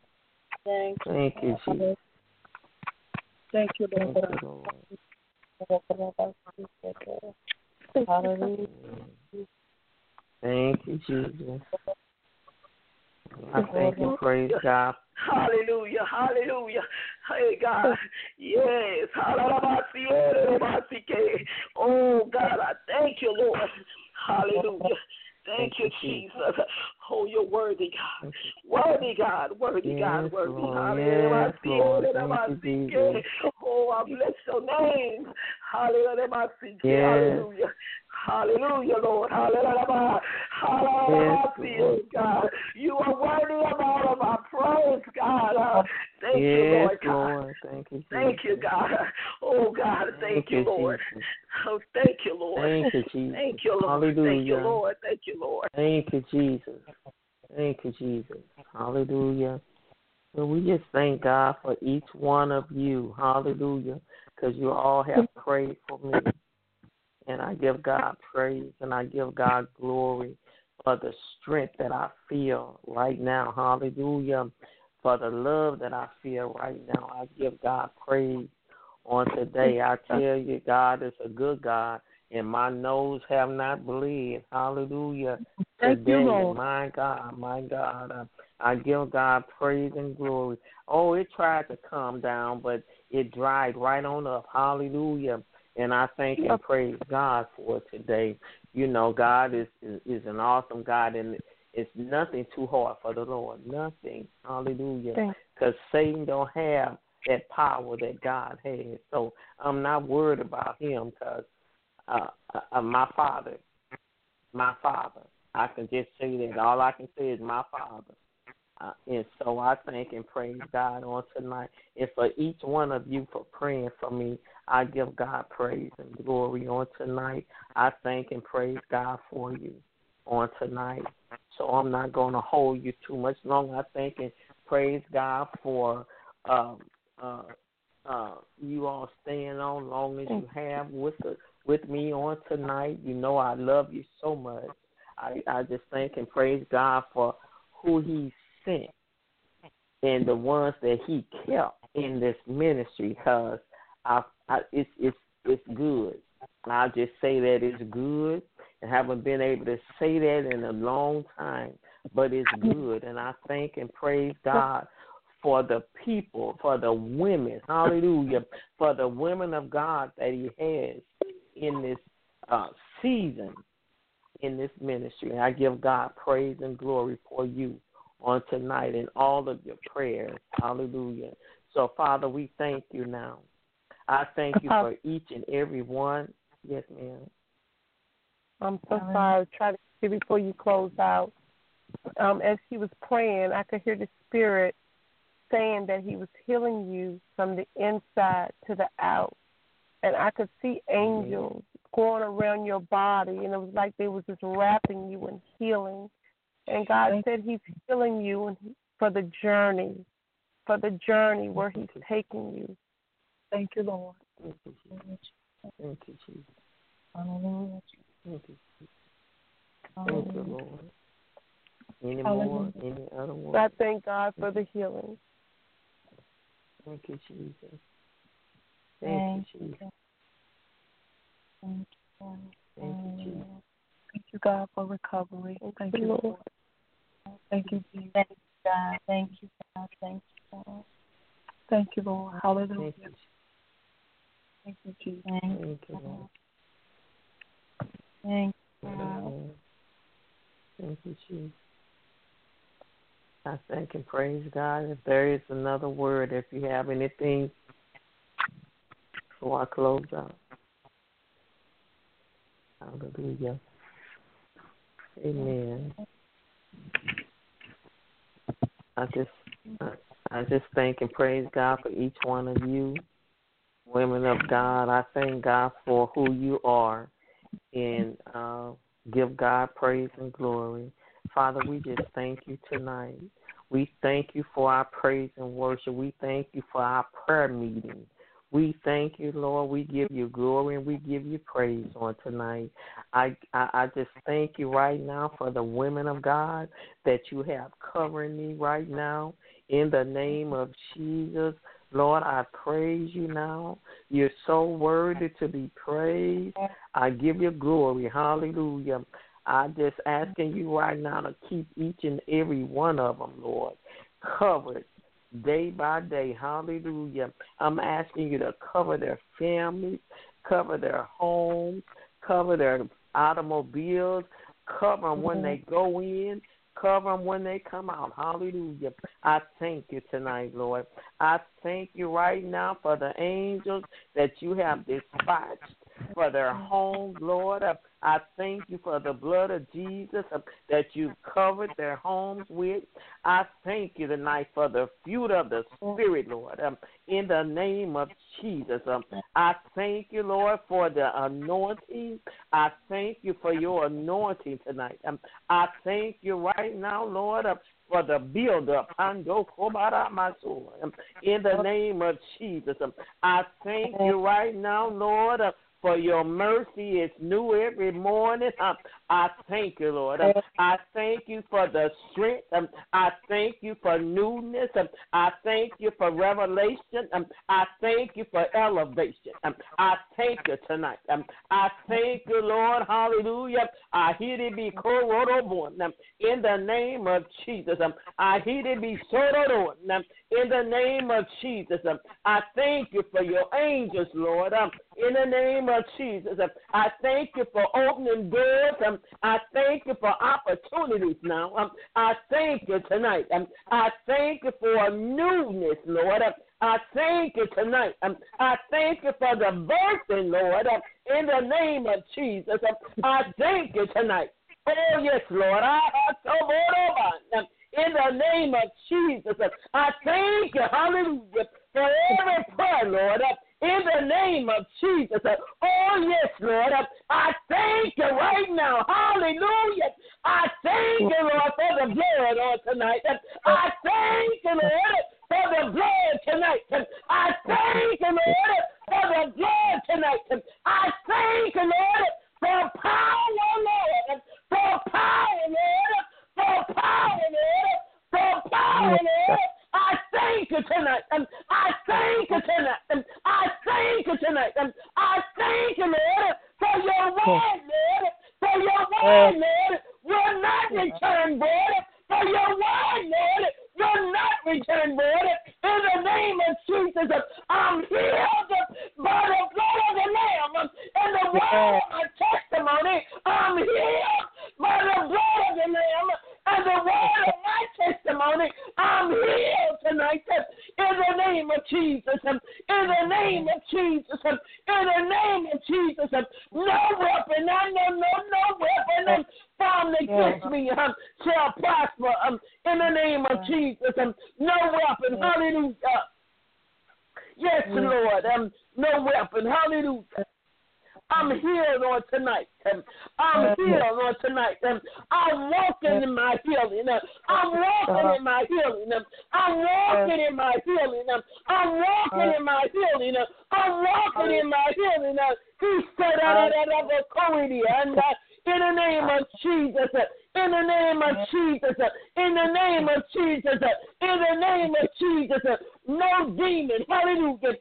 Thank you. Thank you, Jesus. Thank you, Thank Lord. you, Lord. Hallelujah. Thank you, Jesus. I thank and praise God. Hallelujah. Hallelujah. Hey, God. Yes. Oh, God, I thank you, Lord. Hallelujah. Thank you, Jesus. Oh, you're worthy, God. Worthy, God. Worthy, God. Yes, Worthy. Lord. Yes, Lord. Thank you, Jesus. Oh, I bless your name. Hallelujah. Yes. Hallelujah. Hallelujah, Lord. Hallelujah. Hallelujah, God. You are worthy of all of our praise, God. Uh, thank yes, you, Lord. God. Lord. Thank you, Jesus. Thank you, God. Oh, God. Thank, Thank you, you, Lord. Jesus. Oh, thank you, Lord. Thank you, Jesus. Thank you, Lord. Hallelujah. Thank you, Lord. Thank you, Lord. Thank you, Jesus. Thank you, Jesus. Hallelujah. So we just thank God for each one of you. Hallelujah. Because you all have prayed for me. And I give God praise and I give God glory for the strength that I feel right now. Hallelujah. For the love that I feel right now. I give God praise on today. I tell you, God is a good God. And my nose have not bled. Hallelujah. Thank Today, you, Lord. my God, my God. Uh, I give God praise and glory. Oh, it tried to calm down, but it dried right on up. Hallelujah. And I thank and praise God for it today. You know, God is, is, is an awesome God, and it's nothing too hard for the Lord. Nothing. Hallelujah. Because Satan don't have that power that God has. So I'm not worried about him because uh, uh, my Father, my Father, I can just say that. All I can say is my Father. Uh, and so I thank and praise God on tonight. And for each one of you for praying for me, I give God praise and glory on tonight. I thank and praise God for you on tonight. So I'm not going to hold you too much longer. I thank and praise God for um, uh, uh, you all staying on long as you have with the, with me on tonight. You know I love you so much. I, I just thank and praise God for who He sent and the ones that He kept in this ministry, because I, I, it's it's it's good. I'll just say that it's good, and haven't been able to say that in a long time, but it's good. And I thank and praise God for the people, for the women, hallelujah, for the women of God that He has in this uh, season, in this ministry. And I give God praise and glory for you on tonight and all of your prayers. Hallelujah. So, Father, we thank you now. I thank you for each and every one. Yes, ma'am. I'm so sorry. Try to see before you close out. Um, as she was praying, I could hear the Spirit saying that He was healing you from the inside to the out. And I could see angels going around your body, and it was like they was just wrapping you in healing. And God said He's healing you and for the journey, for the journey where He's taking you. Thank you, Lord. Thank you, Jesus. Thank you, Jesus. Hallelujah. Thank you, Jesus. Thank you, Lord. Any more? Any other one? I thank God for the healing. Thank you, Jesus. Thank you, Jesus. Thank you, Thank you, Jesus. Thank you, God, for recovery. Thank you, Lord. Thank you, Jesus. Thank you, God. Thank you, God. Thank you, God. Thank you, Lord. Hallelujah. Thank you, Thank you, Jesus. Thank you, Lord. Thank you, God. Thank you, Jesus. I thank and praise God. If there is another word, if you have anything before I close out. Hallelujah. Amen. I just I, I just thank and praise God for each one of you, women of God. I thank God for who you are, and uh, give God praise and glory. Father, we just thank you tonight. We thank you for our praise and worship. We thank you for our prayer meeting. We thank you, Lord. We give you glory and we give you praise on tonight. I, I I just thank you right now for the women of God that you have covering me right now. In the name of Jesus, Lord, I praise you now. You're so worthy to be praised. I give you glory. Hallelujah. I'm just asking you right now to keep each and every one of them, Lord, covered day by day. Hallelujah. I'm asking you to cover their families, cover their homes, cover their automobiles, cover them when they go in, cover them when they come out. Hallelujah. I thank you tonight, Lord. I thank you right now for the angels that you have dispatched for their homes, Lord. I thank you for the blood of Jesus that you've covered their homes with. I thank you tonight for the fruit of the Spirit, Lord, um, in the name of Jesus. Um, I thank you, Lord, for the anointing. I thank you for your anointing tonight. Um, I thank you right now, Lord, uh, for the build-up. Um, in the name of Jesus. Um, I thank you right now, Lord, uh, for your mercy is new every morning. Um, I thank you, Lord. Um, I thank you for the strength. Um, I thank you for newness. Um, I thank you for revelation. Um, I thank you for elevation. Um, I thank you tonight. Um, I thank you, Lord. Hallelujah. I hear it be called um, in the name of Jesus. Um, I hear it be so um, in the name of Jesus. Um, I thank you for your angels, Lord. Um, in the name of Jesus. Um, I thank you for opening doors. Um, I thank you for opportunities now. Um, I thank you tonight. Um, I thank you for newness, Lord. Um, I thank you tonight. Um, I thank you for the birthing, Lord. Um, in the name of Jesus. Um, I thank you tonight. Oh, yes, Lord. I In the name of Jesus, I thank you, hallelujah, for every prayer, Lord. In the name of Jesus. Oh, yes, Lord. I thank you right now. Hallelujah. I thank you, Lord, for the blood on tonight. I thank you, Lord, for the blood tonight. I thank you, Lord, for the blood tonight. I thank you, Lord, for power, Lord, for power, Lord, for power, Lord, for power, Lord. I thank you tonight. Um, I thank you tonight. Um, I thank you tonight. Um, I thank you, Lord, for your word, Lord, for your word, Lord. You're not returned, Lord, for your word, Lord. You're not returned, Lord. In the name of Jesus, I'm healed by the blood of the Lamb and the word of my testimony. I'm healed by the blood of the Lamb and the word of my testimony. I'm healed tonight in the name of Jesus. In the name of Jesus. In the name of Jesus. No weapon, no, no, no, no weapon formed against me um, shall prosper. Um, in the name of Jesus. Um, no weapon. Hallelujah. Yes, Lord. Um, no weapon. Hallelujah. I'm healed on tonight. I'm healed on tonight. I'm walking in my healing. I'm walking in my healing. I'm walking in my healing. I'm walking in my healing. I'm walking in my healing. He said, and in the name of Jesus, in the name of Jesus, in the name of Jesus, in the name of Jesus, no demon, hallelujah,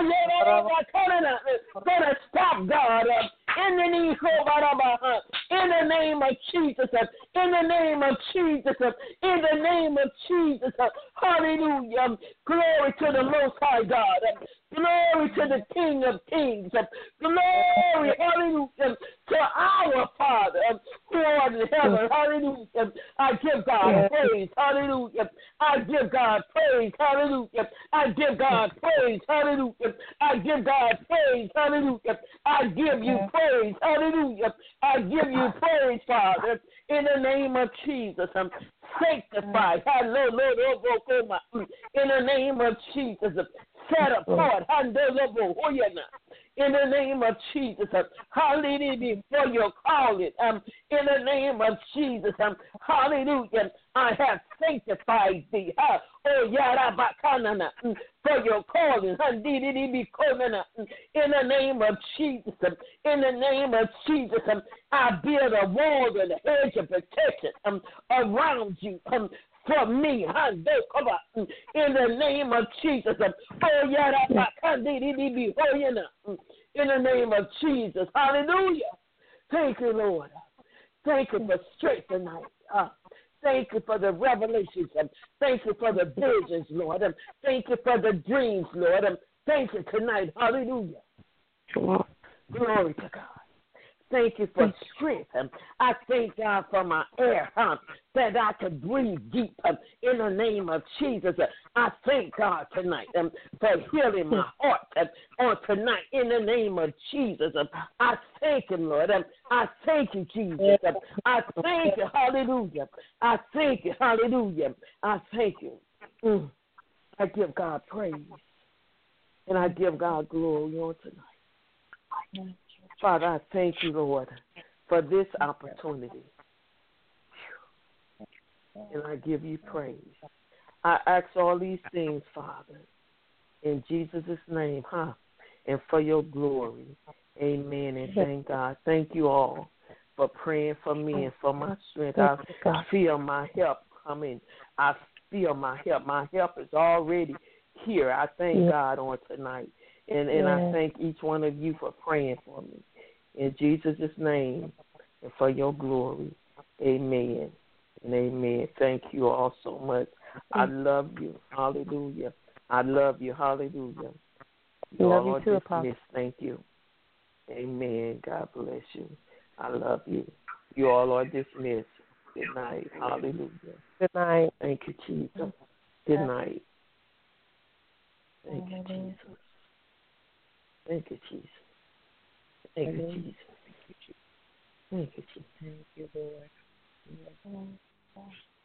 gonna stop God. In the name in the name of Jesus, in the name of Jesus, in the name of Jesus, hallelujah. Glory to the Most High God. Glory to the King of Kings. Glory, hallelujah, to our Father who art in heaven. Hallelujah. I give God praise. Hallelujah. I give God praise. Hallelujah. I give God praise. Hallelujah. I give God praise. Hallelujah. I give you praise. Hallelujah. I give you praise, Father, in the name of Jesus. I'm sanctified. Hallelujah. In the name of Jesus. Set apart. In the name of Jesus. Hallelujah. For your calling. Um, in the name of Jesus. Um, hallelujah. I have sanctified thee. Uh, oh, Yarabakanana. For your calling. In the name of Jesus. Um, in the name of Jesus. Um, I build a wall and a hedge of protection um, around you. Um, For me, in the name of Jesus. In the name of Jesus. Hallelujah. Thank you, Lord. Thank you for strength tonight. Uh, thank you for the revelations. Um, thank you for the visions, Lord. Um, thank you for the dreams, Lord. Um, thank you tonight. Hallelujah. Glory to God. Thank you for strength. Um, I thank God for my air, huh, that I could breathe deep um, in the name of Jesus. Uh, I thank God tonight um, for healing my heart um, on tonight in the name of Jesus. Um, I thank Him, Lord. Um, I thank you, Jesus. Um, I thank you. Hallelujah. I thank you. Hallelujah. I thank you. Mm. I give God praise. And I give God glory on tonight. Father, I thank you, Lord, for this opportunity. And I give you praise. I ask all these things, Father, in Jesus' name, huh? And for your glory. Amen. And thank God. Thank you all for praying for me and for my strength. I feel my help coming. I feel my help. My help is already here. I thank God on tonight. And, and I thank each one of you for praying for me. In Jesus' name and for your glory. Amen and amen. Thank you all so much. I love you. Hallelujah. I love you. Hallelujah. You love all you are too, dismissed. Apostle. Thank you. Amen. God bless you. I love you. You all are dismissed. Good night. Hallelujah. Good night. Thank you, Jesus. Good night. Thank you, Jesus. Thank you, Jesus. Thank you, Jesus. Thank you, Jesus. Thank you, Lord.